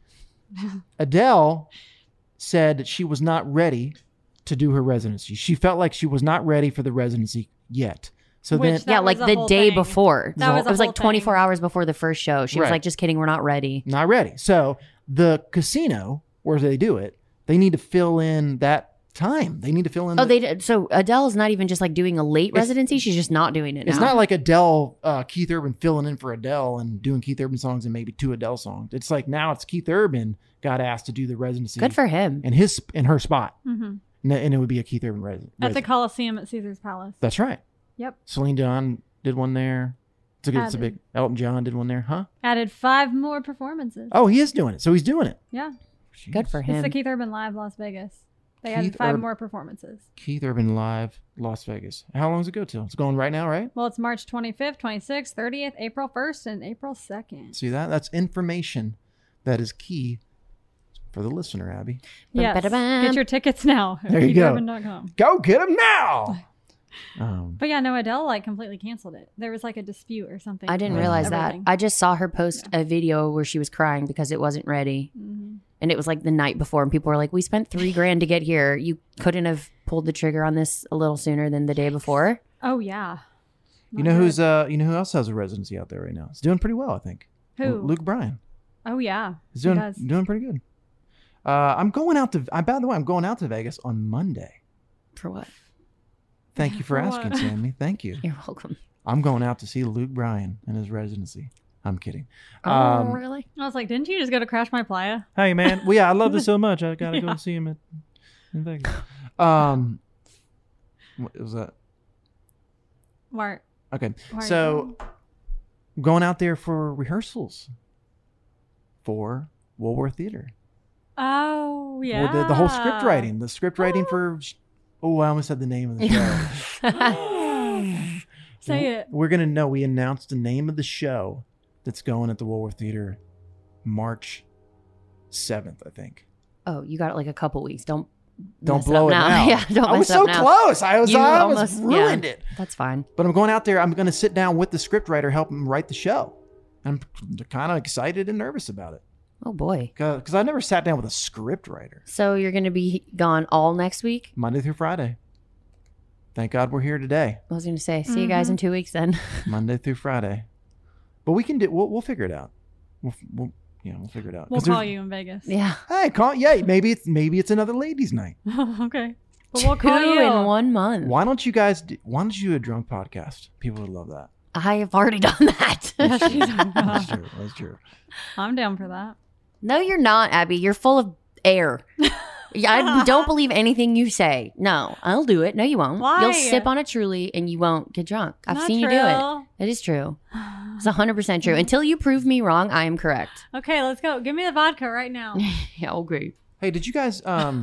Adele said that she was not ready to do her residency. She felt like she was not ready for the residency yet. So like the day before. It was like 24 hours before the first show. She was like, just kidding, we're not ready. Not ready. So the casino where they do it, they need to fill in that time. They need to fill in. So Adele's not even just like doing a late residency. She's just not doing it now. It's not like Adele, Keith Urban filling in for Adele and doing Keith Urban songs and maybe 2 Adele songs. It's like now it's Keith Urban got asked to do the residency. Good for him. In her spot. Mm-hmm. And it would be a Keith Urban residency. At the Coliseum at Caesar's Palace. That's right. Yep. Celine Dion did one there. It's a big. Elton John did one there, huh? Added 5 more performances. Oh, he is doing it. So he's doing it. Yeah. Jeez. Good for him. It's the Keith Urban Live Las Vegas. They added 5 more performances. Keith Urban Live Las Vegas. How long does it go till? It's going right now, right? Well, it's March 25th, 26th, 30th, April 1st, and April 2nd. See that? That's information that is key for the listener, Abby. Yes. Get your tickets now. There you go. KeithUrban.com. Go get them now. But yeah, no, Adele completely canceled it. There was a dispute or something. I didn't realize that. I just saw her post a video where she was crying because it wasn't ready. Mm-hmm. And it was like the night before, and people were like, we spent $3,000 to get here. You couldn't have pulled the trigger on this a little sooner than the day before. Oh yeah. You know who else has a residency out there right now? It's doing pretty well, I think. Who? Luke Bryan. Oh yeah. He's doing pretty good. I'm going out to Vegas on Monday. For what? Thank you for asking, Sammy. Thank you. You're welcome. I'm going out to see Luke Bryan in his residency. I'm kidding. Oh, really? I was like, didn't you just go to Crash My Playa? Hey, man. Well, yeah, I love this so much. I got to go see him in Vegas. What was that? Where? Okay. So, going out there for rehearsals for Woolworth Theater. Oh, yeah. Well, the whole script writing. The script writing for... Oh, I almost said the name of the show. Say it. We're going to know. We announced the name of the show that's going at the Woolworth Theater March 7th, I think. Oh, you got it like a couple weeks. Don't blow it now. Yeah, don't mess up now. I was so close. I almost ruined it. That's fine. But I'm going out there. I'm going to sit down with the scriptwriter, help him write the show. I'm kind of excited and nervous about it. Oh, boy. Because I never sat down with a scriptwriter. So you're going to be gone all next week? Monday through Friday. thank God we're here today. I was going to say, see you guys in 2 weeks then. Monday through Friday. But we can do. We'll figure it out. We'll figure it out. We'll call you in Vegas. Yeah. Hey, maybe it's another ladies' night. Okay. But we'll call 2 you in 1 month. Why don't you do a drunk podcast? People would love that. I have already done that. That's true. I'm down for that. No, you're not, Abby. You're full of air. I don't believe anything you say. No, I'll do it. No, you won't. Why? You'll sip on a Truly and you won't get drunk. I've seen you do it. It is true. It's 100% true. Until you prove me wrong, I am correct. Okay, let's go. Give me the vodka right now. Yeah, okay. Hey, did you guys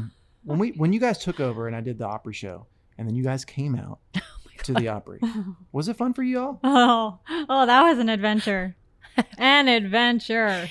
when you guys took over and I did the Opry show and then you guys came out to the Opry, was it fun for you all? Oh, that was an adventure. An adventure.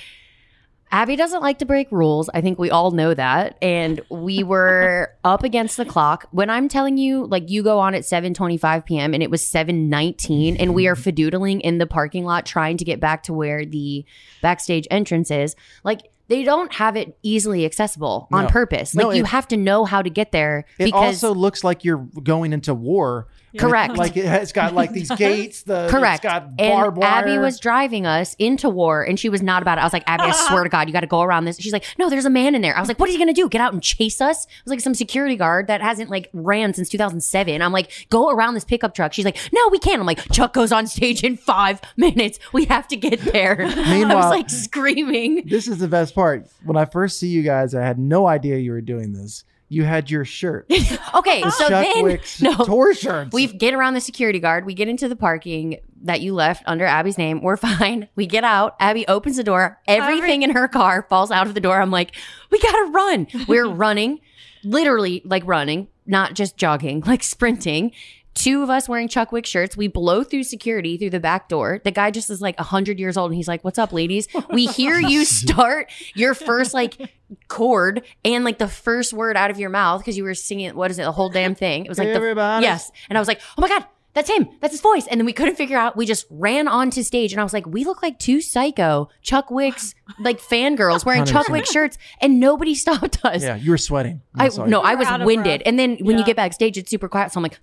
Abby doesn't like to break rules. I think we all know that. And we were up against the clock. When I'm telling you, like, you go on at 7:25 p.m. and it was 7:19 and we are fidoodling in the parking lot trying to get back to where the backstage entrance is. Like, they don't have it easily accessible on purpose. Like, you have to know how to get there. It also looks like you're going into war. Correct. Like it's got like these gates. Correct. It's got barbed wire. Abby was driving us into war and she was not about it. I was like, Abby, I swear to God, you got to go around this. She's like, no, there's a man in there. I was like, what are you going to do? Get out and chase us? It was like some security guard that hasn't like ran since 2007. I'm like, go around this pickup truck. She's like, no, we can't. I'm like, Chuck goes on stage in 5 minutes. We have to get there. Meanwhile, I was like screaming. This is the best part. When I first see you guys, I had no idea you were doing this. You had your shirt. Okay, so Chuck then Wick's tour shirts. We get around the security guard. We get into the parking that you left under Abby's name. We're fine. We get out. Abby opens the door. Everything in her car falls out of the door. I'm like, we gotta run. We're running, literally like running, not just jogging, like sprinting. 2 of us wearing Chuck Wick shirts. We blow through security through the back door. The guy just is like 100 years old and he's like, what's up, ladies? We hear you start your first like chord and like the first word out of your mouth because you were singing, what is it, the whole damn thing. It was like, yes. And I was like, oh my God, that's him. That's his voice. And then we couldn't figure out. We just ran onto stage and I was like, we look like 2 psycho Chuck Wick's like fangirls wearing 100%. Chuck Wick shirts and nobody stopped us. Yeah, you were sweating. I was winded. And then when you get backstage, it's super quiet. So I'm like,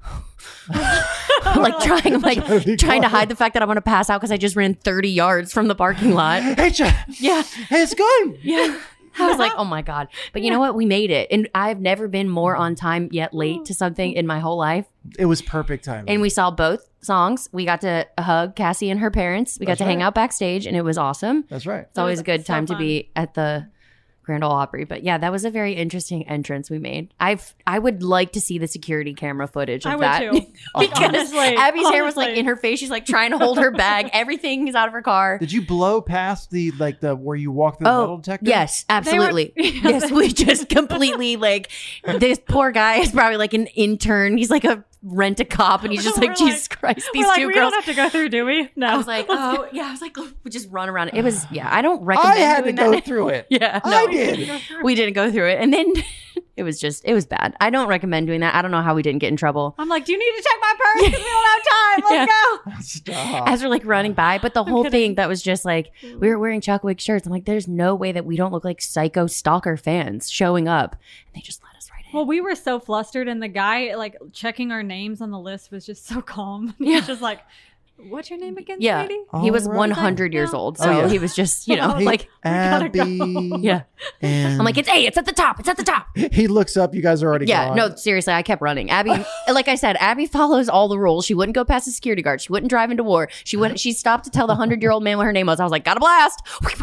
trying to hide the fact that I'm going to pass out because I just ran 30 yards from the parking lot. Hey, Chuck. Yeah. Hey, it's good. Yeah. I was like, oh my God. But you know what? We made it. And I've never been more on time yet late to something in my whole life. It was perfect timing. And we saw both songs. We got to hug Cassie and her parents. We got to hang out backstage and it was awesome. That's right. It's always a good time to be at the Grand Ole Opry. But yeah, that was a very interesting entrance we made. I would like to see the security camera footage of that. I would too. Because Abby's hair was like in her face. She's like trying to hold her bag. Everything is out of her car. Did you blow past the where you walk through the metal detector? Yes, absolutely. Yes, we just completely like this poor guy is probably like an intern. He's like a rent-a-cop and he's just like, Jesus Christ, these 2 we girls. don't have to go through, do we? No. I was like, oh yeah, I was like, we just run around. It was, yeah, I don't recommend I had doing to go that. through it. Yeah, no, I did. We didn't go through it. And then it was bad. I don't recommend doing that. I don't know how we didn't get in trouble. I'm like, do you need to check my purse? Because we don't have time. Let's go. Stop. As we're like running by. But the whole thing that was just like, we were wearing Chuck Wick shirts. I'm like, there's no way that we don't look like psycho stalker fans showing up. And they just let us right in. Well, we were so flustered and the guy like checking our names on the list was just so calm. He was just like, what's your name again, yeah, lady? He was 100 years old. So he was just, you know, like, Abby. Yeah. And I'm like, it's at the top. It's at the top. he looks up. You guys are already gone. No, seriously, I kept running. Abby, like I said, Abby follows all the rules. She wouldn't go past the security guard. She wouldn't drive into war. She stopped to tell the 100-year-old man what her name was. I was like, got a blast.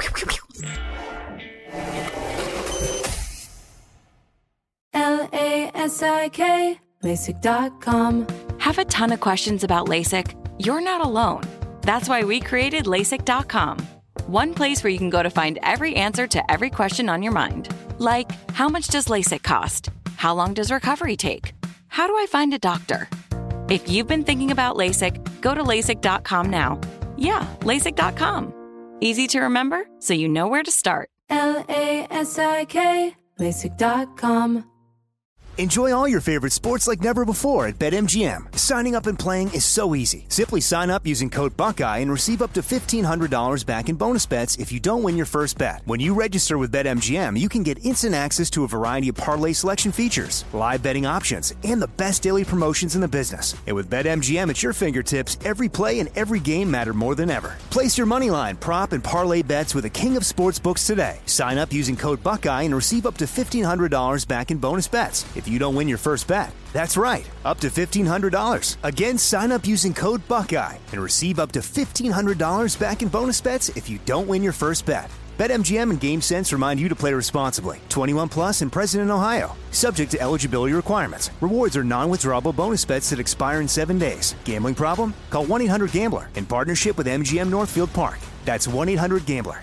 LASIK, LASIK.com. Have a ton of questions about LASIK? You're not alone. That's why we created LASIK.com. One place where you can go to find every answer to every question on your mind. Like, how much does LASIK cost? How long does recovery take? How do I find a doctor? If you've been thinking about LASIK, go to LASIK.com now. Yeah, LASIK.com. Easy to remember, so you know where to start. LASIK, LASIK.com. Enjoy all your favorite sports like never before at BetMGM. Signing up and playing is so easy. Simply sign up using code Buckeye and receive up to $1,500 back in bonus bets if you don't win your first bet. When you register with BetMGM, you can get instant access to a variety of parlay selection features, live betting options, and the best daily promotions in the business. And with BetMGM at your fingertips, every play and every game matter more than ever. Place your moneyline, prop, and parlay bets with the king of sportsbooks today. Sign up using code Buckeye and receive up to $1,500 back in bonus bets if you don't win your first bet. That's right, up to $1,500. Again, sign up using code Buckeye and receive up to $1,500 back in bonus bets if you don't win your first bet. BetMGM and GameSense remind you to play responsibly. 21 plus and present in Ohio. Subject to eligibility requirements. Rewards are non-withdrawable bonus bets that expire in 7 days. Gambling problem? Call 1-800-GAMBLER in partnership with MGM Northfield Park. That's 1-800-GAMBLER.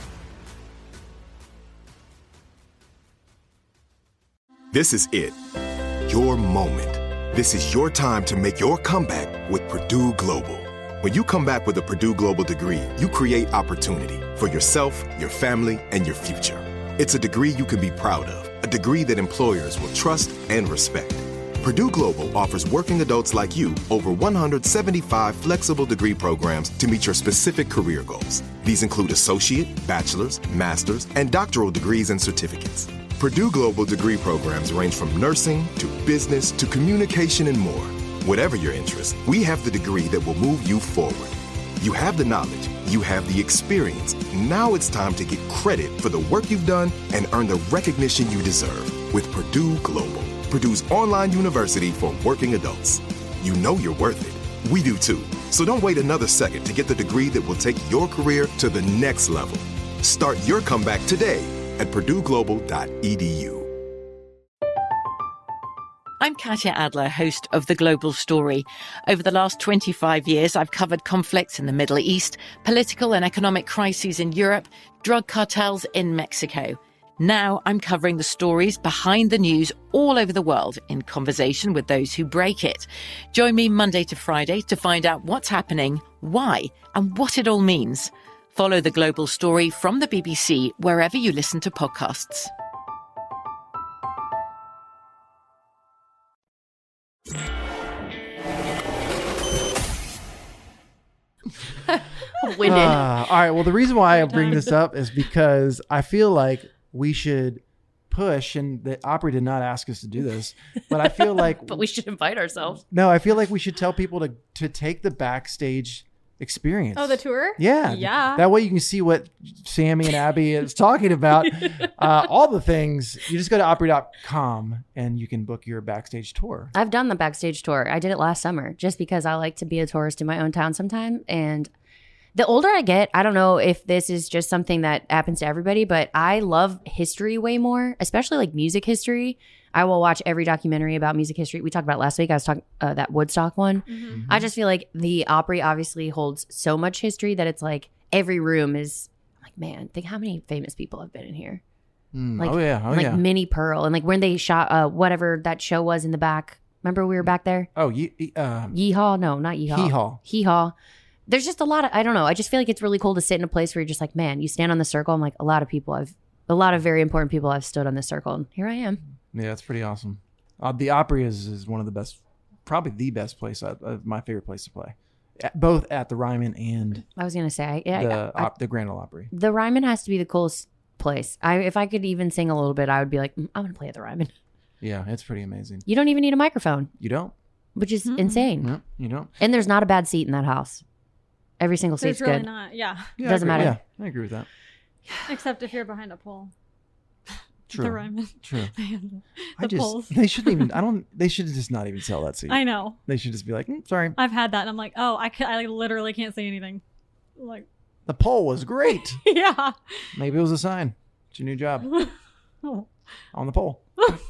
This is it. Your moment. This is your time to make your comeback with Purdue Global. When you come back with a Purdue Global degree, you create opportunity for yourself, your family, and your future. It's a degree you can be proud of, a degree that employers will trust and respect. Purdue Global offers working adults like you over 175 flexible degree programs to meet your specific career goals. These include associate, bachelor's, master's, and doctoral degrees and certificates. Purdue Global degree programs range from nursing to business to communication and more. Whatever your interest, we have the degree that will move you forward. You have the knowledge, you have the experience. Now it's time to get credit for the work you've done and earn the recognition you deserve with Purdue Global, Purdue's online university for working adults. You know you're worth it. We do too. So don't wait another second to get the degree that will take your career to the next level. Start your comeback today at purdueglobal.edu. I'm Katya Adler, host of The Global Story. Over the last 25 years, I've covered conflicts in the Middle East, political and economic crises in Europe, drug cartels in Mexico. Now I'm covering the stories behind the news all over the world in conversation with those who break it. Join me Monday to Friday to find out what's happening, why, and what it all means. Follow The Global Story from the BBC wherever you listen to podcasts. Winded. All right. Well, the reason why I bring this up is because I feel like we should push, and the Opry did not ask us to do this, but I feel like but we should invite ourselves. No, I feel like we should tell people to take the backstage experience. Oh, the tour? Yeah. That way you can see what Sammy and Abby is talking about. All the things. You just go to Opry.com and you can book your backstage tour. I've done the backstage tour. I did it last summer just because I like to be a tourist in my own town sometime. And the older I get, I don't know if this is just something that happens to everybody, but I love history way more, especially like music history. I will watch every documentary about music history. We talked about it last week. I was talking that Woodstock one. Mm-hmm. I just feel like the Opry obviously holds so much history that it's like every room is like, man, think how many famous people have been in here. Like, Minnie Pearl, and like when they shot whatever that show was in the back. Remember we were back there? Oh, Yeehaw? No, not Yeehaw. Hee-haw. Hee-haw. There's just a lot of, I don't know. I just feel like it's really cool to sit in a place where you're just like, man, you stand on the circle. I'm like, a lot of very important people have stood on this circle, and here I am. Yeah, it's pretty awesome. The Opry is one of the best, probably the best place, my favorite place to play. Both at the Ryman and I was gonna say, the Grand Ole Opry. The Ryman has to be the coolest place. If I could even sing a little bit, I would be like, I'm gonna play at the Ryman. Yeah, it's pretty amazing. You don't even need a microphone. You don't, which is insane. No, you don't. And there's not a bad seat in that house. Every single seat's really good. Not. Yeah. Doesn't matter. Yeah, I agree with that. Except if you're behind a pole. True. The Ryman. True. the poles. They shouldn't even. They should just not even sell that seat. I know. They should just be like, sorry. I've had that, and I'm like, oh, I literally can't say anything. Like, the pole was great. Yeah. Maybe it was a sign. It's your new job. On the pole.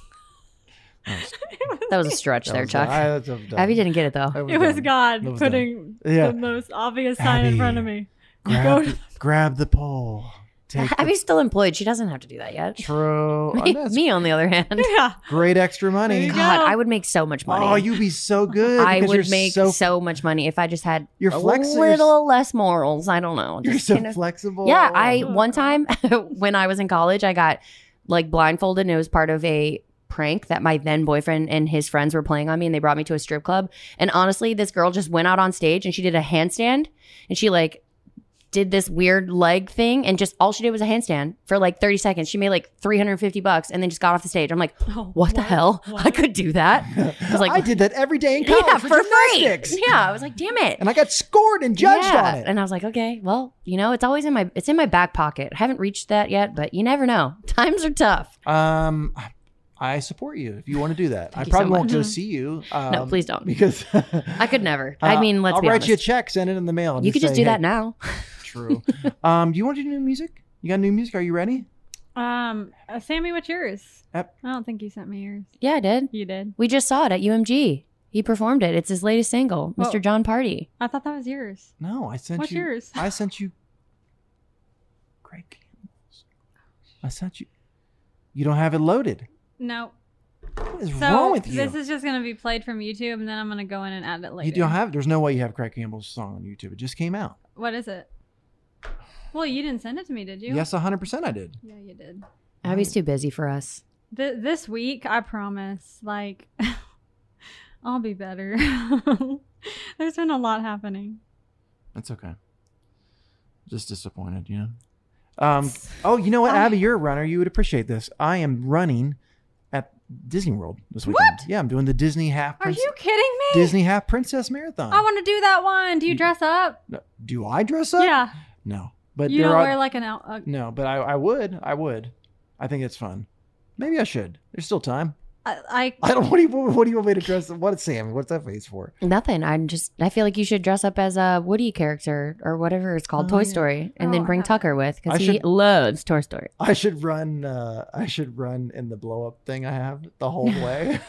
That was a stretch there, Chuck. Abby didn't get it though. It was God putting the most obvious sign in front of me. Grab the pole. Abby's still employed. She doesn't have to do that yet. True. Me, on the other hand. Yeah. Great extra money. God, I would make so much money. Oh, you'd be so good. I would make so much money if I just had a flexible. little less morals. I don't know. You're so flexible. Yeah. One time when I was in college, I got like blindfolded, and it was part of a prank that my then boyfriend and his friends were playing on me, and they brought me to a strip club. And honestly, this girl just went out on stage and she did a handstand, and she like did this weird leg thing, and just all she did was a handstand for like 30 seconds. She made like $350 and then just got off the stage. I'm like, what the hell? I could do that. I was like, I did that every day in college for gymnastics. Free. Yeah, I was like, damn it. And I got scored and judged on it. And I was like, okay, well, you know, it's always in my back pocket. I haven't reached that yet, but you never know. Times are tough. I support you if you want to do that. Thank I probably you so won't much. go see you. No, please don't. Because I could never. I mean, let's be honest. I'll write you a check, send it in the mail. And You could just say, do hey, that now. True. Do you want to do new music? You got new music? Are you ready? Sammy, what's yours? Yep. I don't think you sent me yours. Yeah, I did. You did. We just saw it at UMG. He performed it. It's his latest single, Well, Mr. John Party. I thought that was yours. No, I sent What's you. yours? I sent you. Craig Campbell's. I sent you. You don't have it loaded. No. What is wrong with you? This is just going to be played from YouTube, and then I'm going to go in and add it later. You don't have. There's no way you have Craig Campbell's song on YouTube. It just came out. What is it? Well, you didn't send it to me, did you? Yes, 100% I did. Yeah, you did. Abby's too busy for us. This week, I promise, like, I'll be better. There's been a lot happening. That's okay. Just disappointed, you know. Oh, you know what, Abby? You're a runner. You would appreciate this. I am running at Disney World this weekend. What? Yeah, I'm doing the Disney Half. Are you kidding me? Disney Half Princess Marathon. I want to do that one. Do you dress up? No. Do I dress up? Yeah. No, but you there don't are, wear like an out. No, but I would. I think it's fun. Maybe I should. There's still time. I don't. What do you want me to dress? What, Sam? What's that face for? Nothing. I feel like you should dress up as a Woody character or whatever it's called, Toy Story, and then bring Tucker with because he loves Toy Story. I should run. I should run in the blow up thing I have the whole way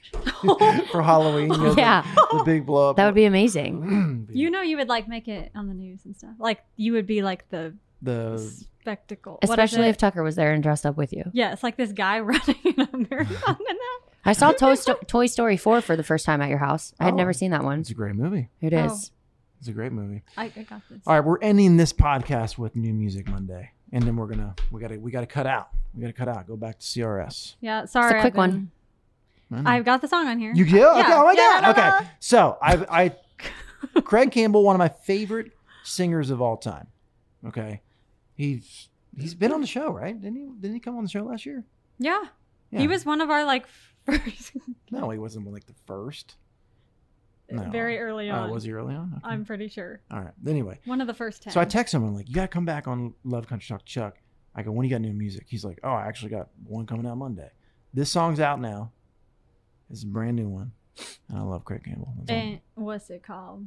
for Halloween. You know, yeah, the big blow up. That would be amazing. You know, you would like make it on the news and stuff. Like you would be like the spectacle, especially if Tucker was there and dressed up with you. Yeah, it's like this guy running in a marathon. I saw Toy Story 4 for the first time at your house. I had never seen that one. It's a great movie. It is. It's a great movie. I got this. All right, we're ending this podcast with New Music Monday, and then we gotta cut out. We gotta cut out. Go back to CRS. Yeah, sorry. It's a quick one. I've got the song on here. You do? Okay. Oh my God. Okay. So I Craig Campbell, one of my favorite singers of all time. Okay. He's been on the show, right? Didn't he come on the show last year? Yeah. He was one of our like first. No, he wasn't like the first. No. Very early on. Was he early on? Okay. I'm pretty sure. All right. Anyway. One of the first 10. So I text him. I'm like, you got to come back on Love Country Talk Chuck. I go, when you got new music? He's like, oh, I actually got one coming out Monday. This song's out now. It's a brand new one. And I love Craig Campbell. And what's it called?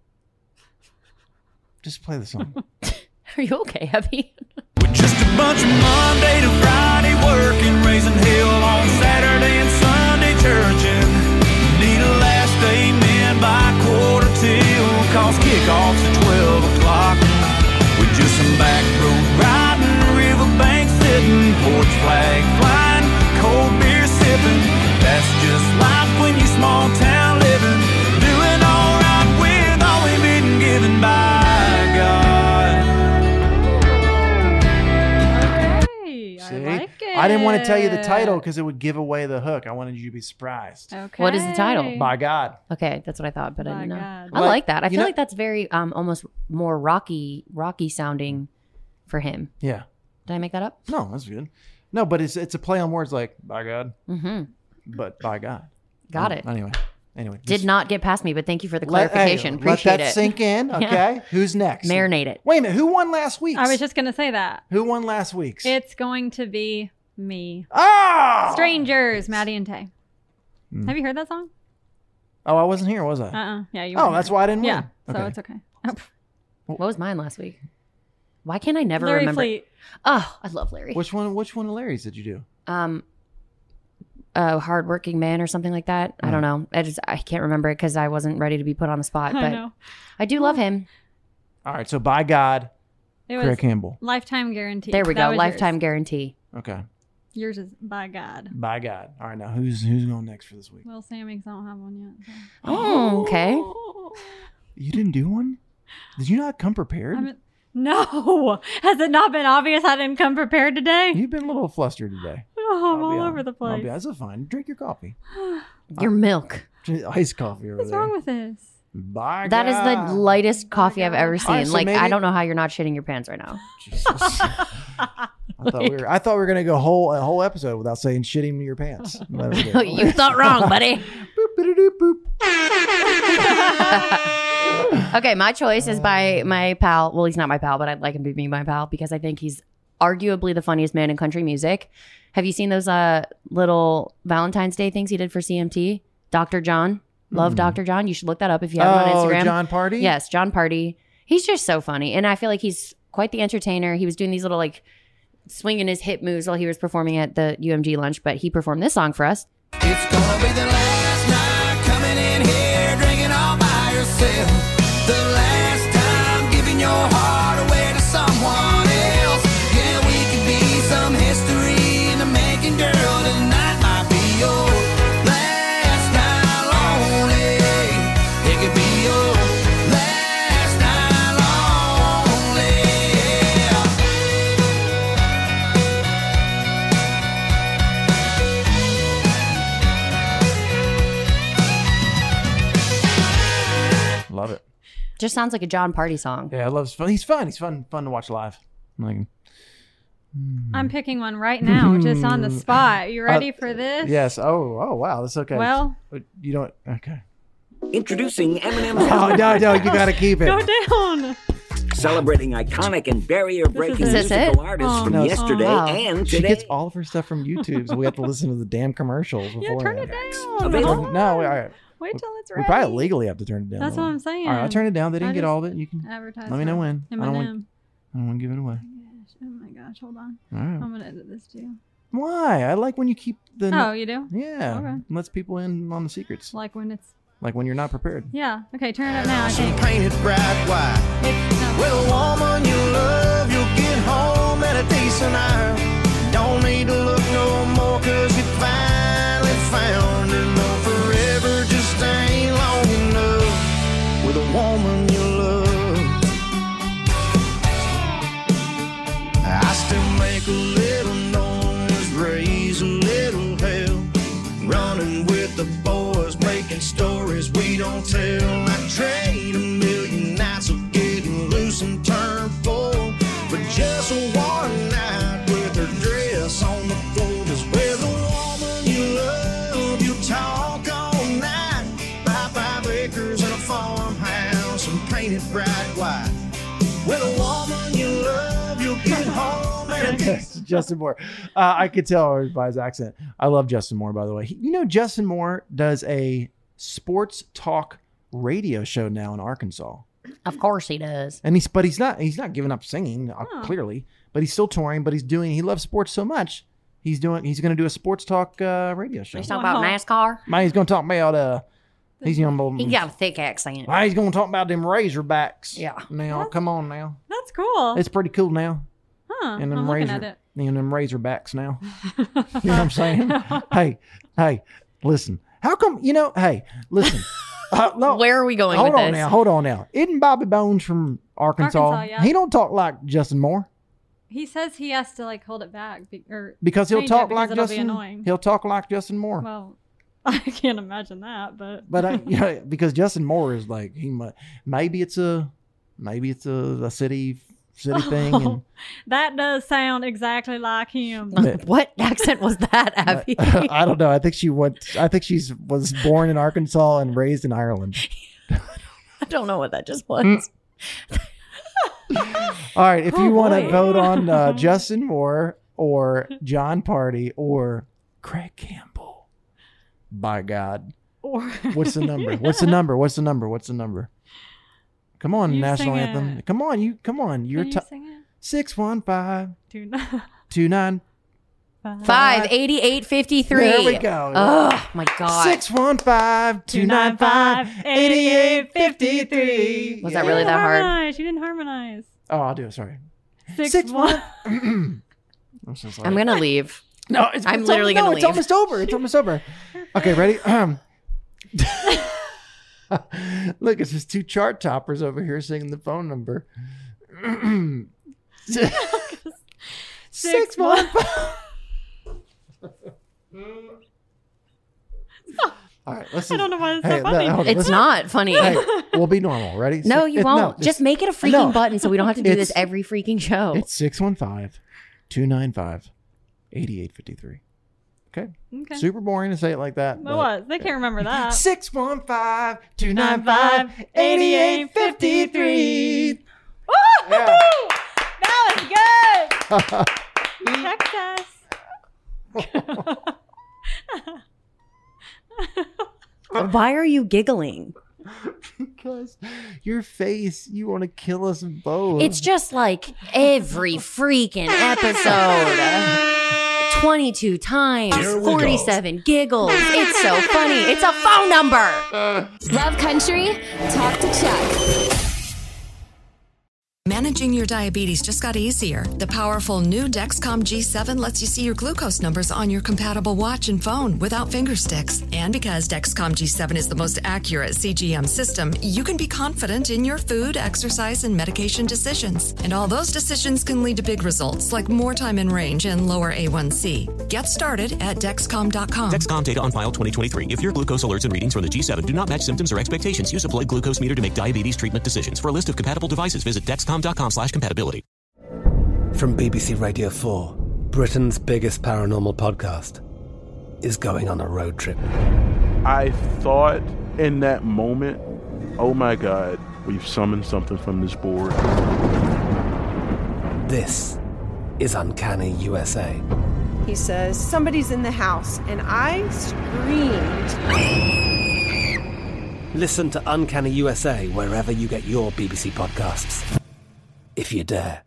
Just play the song. Are you okay, Abby? With just a bunch of Monday to Friday working, raising hell on Saturday and Sunday churching. Need a last amen by 1:45, cause kickoff's at 12 o'clock. With just some back road riding, riverbank sitting, porch flag flying, cold beer sipping. That's just life when you small town living. Doing all right with all we've been given by God. Okay, See? I like it. I didn't want to tell you the title because it would give away the hook. I wanted you to be surprised. Okay. What is the title? By God. Okay, that's what I thought, but I didn't know. God. I like that. I feel know- like that's very almost more rocky sounding for him. Yeah. Did I make that up? No, that's good. No, but it's a play on words like by God, but by God. Got it. Anyway. Did not get past me, but thank you for the clarification. Appreciate let that it. sink in. Okay. Yeah. Who's next? Marinate it. Wait a minute. Who won last week's? I was just going to say that. Who won last week's? It's going to be me. Ah! Strangers, Maddie and Tay. Have you heard that song? Oh, I wasn't here, was I? Yeah, you Oh, weren't that's here. why I didn't win. Yeah, so Okay. it's okay. What was mine last week? Why can't I never Larry remember? Fleet. Oh, I love Larry. Which one of Larry's did you do? A hardworking man or something like that. I don't know. I can't remember it because I wasn't ready to be put on the spot. I But know. I do love him. All right, so by God, It was Craig Campbell. Lifetime guarantee. There we That go. was Lifetime guarantee. Okay. Yours is by God. By God. All right, now who's going next for this week? Well, Sammy, 'cause I don't have one yet. So. Oh, okay. You didn't do one? Did you not come prepared? No. Has it not been obvious I didn't come prepared today? You've been a little flustered today. I'm all over the place. That's fine. Drink your coffee. Your milk. Iced coffee over What's there. wrong with this? By That is God. the lightest coffee I've ever seen. Alright, so like, maybe- I don't know how you're not shitting your pants right now. I thought we were gonna go a whole episode without saying shitting in your pants. You thought wrong, buddy. Okay, my choice is by my pal. Well, he's not my pal, but I'd like him to be my pal because I think he's arguably the funniest man in country music. Have you seen those little Valentine's Day things he did for CMT? Dr. John. Love Dr. John. You should look that up if you have him on Instagram. John Party? Yes, John Party. He's just so funny. And I feel like he's quite the entertainer. He was doing these little like swinging his hip moves while he was performing at the UMG lunch, but he performed this song for us. It's gonna be the last night coming in here drinking all by yourself. The last time giving your heart away to someone else. Yeah, we could be some history in the making, girl. Tonight might be your last night lonely. It could be your last night lonely. Love it. Just sounds like a John Party song. Yeah, I love. He's fun. He's fun to watch live. Like, I'm picking one right now, just on the spot. You ready for this? Yes. Oh, wow. That's okay. Well, you don't. Okay. Introducing M&M's. Oh, no, you gotta keep it. Go down. Celebrating iconic and barrier-breaking musical artists from yesterday and She today. gets all of her stuff from YouTube, so we have to listen to the damn commercials before. Turn it down. Available. No, all right. Wait till it's We ready. probably legally have to turn it down. That's though. what I'm saying. All right, I'll turn it down. They didn't I get just all of it. You can advertise let me know for when. I don't want to give it away. Oh my gosh, hold on. All right. I'm gonna edit this too. Why? I like when you keep the. Oh, you do? Yeah. Okay. Lets people in on the secrets. Like when it's. Like when you're not prepared. Yeah. Okay, turn it up now. I think. Painted bright white. With a woman you love, you'll get home at a decent hour. Don't need to look no more, cause you finally found her. No, forever just ain't long enough with a woman you love. I still make a little noise, raise a little hell, running with the boys, making stories we don't tell. I trade a million nights of getting loose and turn full for just one night with her dress on the floor. Cause with a woman you love, you talk all night. Buy 5 acres and a farmhouse and paint it bright white. With a woman you love, you'll get home and Yes, Justin Moore. I could tell by his accent. I love Justin Moore, by the way. Justin Moore does a sports talk radio show now in Arkansas. Of course he does. And he's not giving up singing, clearly, but he's still touring, but he loves sports so much. He's going to do a sports talk radio show. He's talking about NASCAR. Man, he's going to talk about He got a thick accent. He's going to talk about them Razorbacks. Yeah. Now, come on now. That's cool. It's pretty cool now. Huh. And them I'm looking at it. And them Razorbacks now. You know what I'm saying? Hey, listen. How come, hey, listen. No, where are we going with this? Hold on now. Isn't Bobby Bones from Arkansas? Yeah. He don't talk like Justin Moore. He says he has to hold it back Because he'll change talk it like it'll be Justin. annoying. He'll talk like Justin Moore. Well, I can't imagine that, but Because Justin Moore is like maybe it's a city thing. And, that does sound exactly like him. What accent was that, Abby? I don't know. I think she was born in Arkansas and raised in Ireland. I don't know what that just was. All right, if you want to vote on Justin Moore or John Party or Craig Campbell, by God, what's the number? What's the number? Come on, You national sing anthem. it. Come on. You're Can you sing it? 615-29. 588-53. There we go. Oh my God. 615-295-8853. Was that really that hard? Harmonize. You didn't harmonize. Oh, I'll do it. Sorry. 6-1. I'm so sorry. I'm gonna leave. No, I'm literally gonna leave. It's almost over. It's almost over. Okay, ready? Look, it's just 2 chart toppers over here singing the phone number. 615. All right, let's. I don't know why it's so funny. It's not funny. Hey, we'll be normal. Ready? No, you won't. Just make it a freaking button so we don't have to do this every freaking show. It's 615-295-8853. Okay. Super boring to say it like that. It was. They can't remember that. 615-295-8853. Woo! Yeah. That was good. Texas. Why are you giggling? Because your face, you want to kill us both. It's just like every freaking episode. 22 times, 47 giggles. It's so funny. It's a phone number. Love country? Talk to Chuck. Managing your diabetes just got easier. The powerful new Dexcom G7 lets you see your glucose numbers on your compatible watch and phone without finger sticks. And because Dexcom G7 is the most accurate CGM system, you can be confident in your food, exercise, and medication decisions. And all those decisions can lead to big results like more time in range and lower A1C. Get started at Dexcom.com. Dexcom data on file 2023. If your glucose alerts and readings from the G7 do not match symptoms or expectations, use a blood glucose meter to make diabetes treatment decisions. For a list of compatible devices, visit Dexcom.com/compatibility. From BBC Radio 4, Britain's biggest paranormal podcast is going on a road trip. I thought in that moment, oh my God, we've summoned something from this board. This is Uncanny USA. He says, somebody's in the house, and I screamed. Listen to Uncanny USA wherever you get your BBC podcasts, if you dare.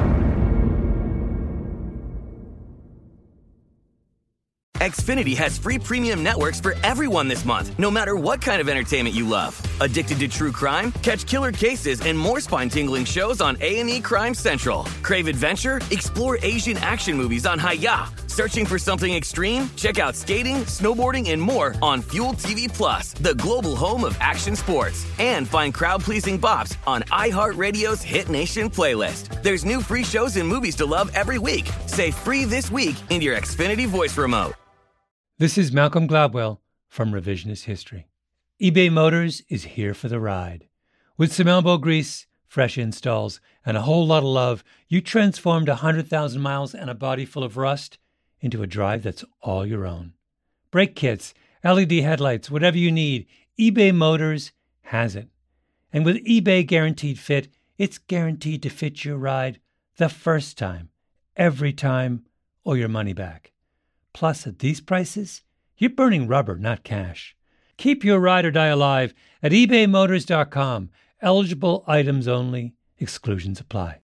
Xfinity has free premium networks for everyone this month, no matter what kind of entertainment you love. Addicted to true crime? Catch killer cases and more spine-tingling shows on A&E Crime Central. Crave adventure? Explore Asian action movies on Hi-YAH. Searching for something extreme? Check out skating, snowboarding, and more on Fuel TV Plus, the global home of action sports. And find crowd-pleasing bops on iHeartRadio's Hit Nation playlist. There's new free shows and movies to love every week. Say free this week in your Xfinity voice remote. This is Malcolm Gladwell from Revisionist History. eBay Motors is here for the ride. With some elbow grease, fresh installs, and a whole lot of love, you transformed 100,000 miles and a body full of rust into a drive that's all your own. Brake kits, LED headlights, whatever you need, eBay Motors has it. And with eBay Guaranteed Fit, it's guaranteed to fit your ride the first time, every time, or your money back. Plus, at these prices, you're burning rubber, not cash. Keep your ride or die alive at ebaymotors.com. Eligible items only. Exclusions apply.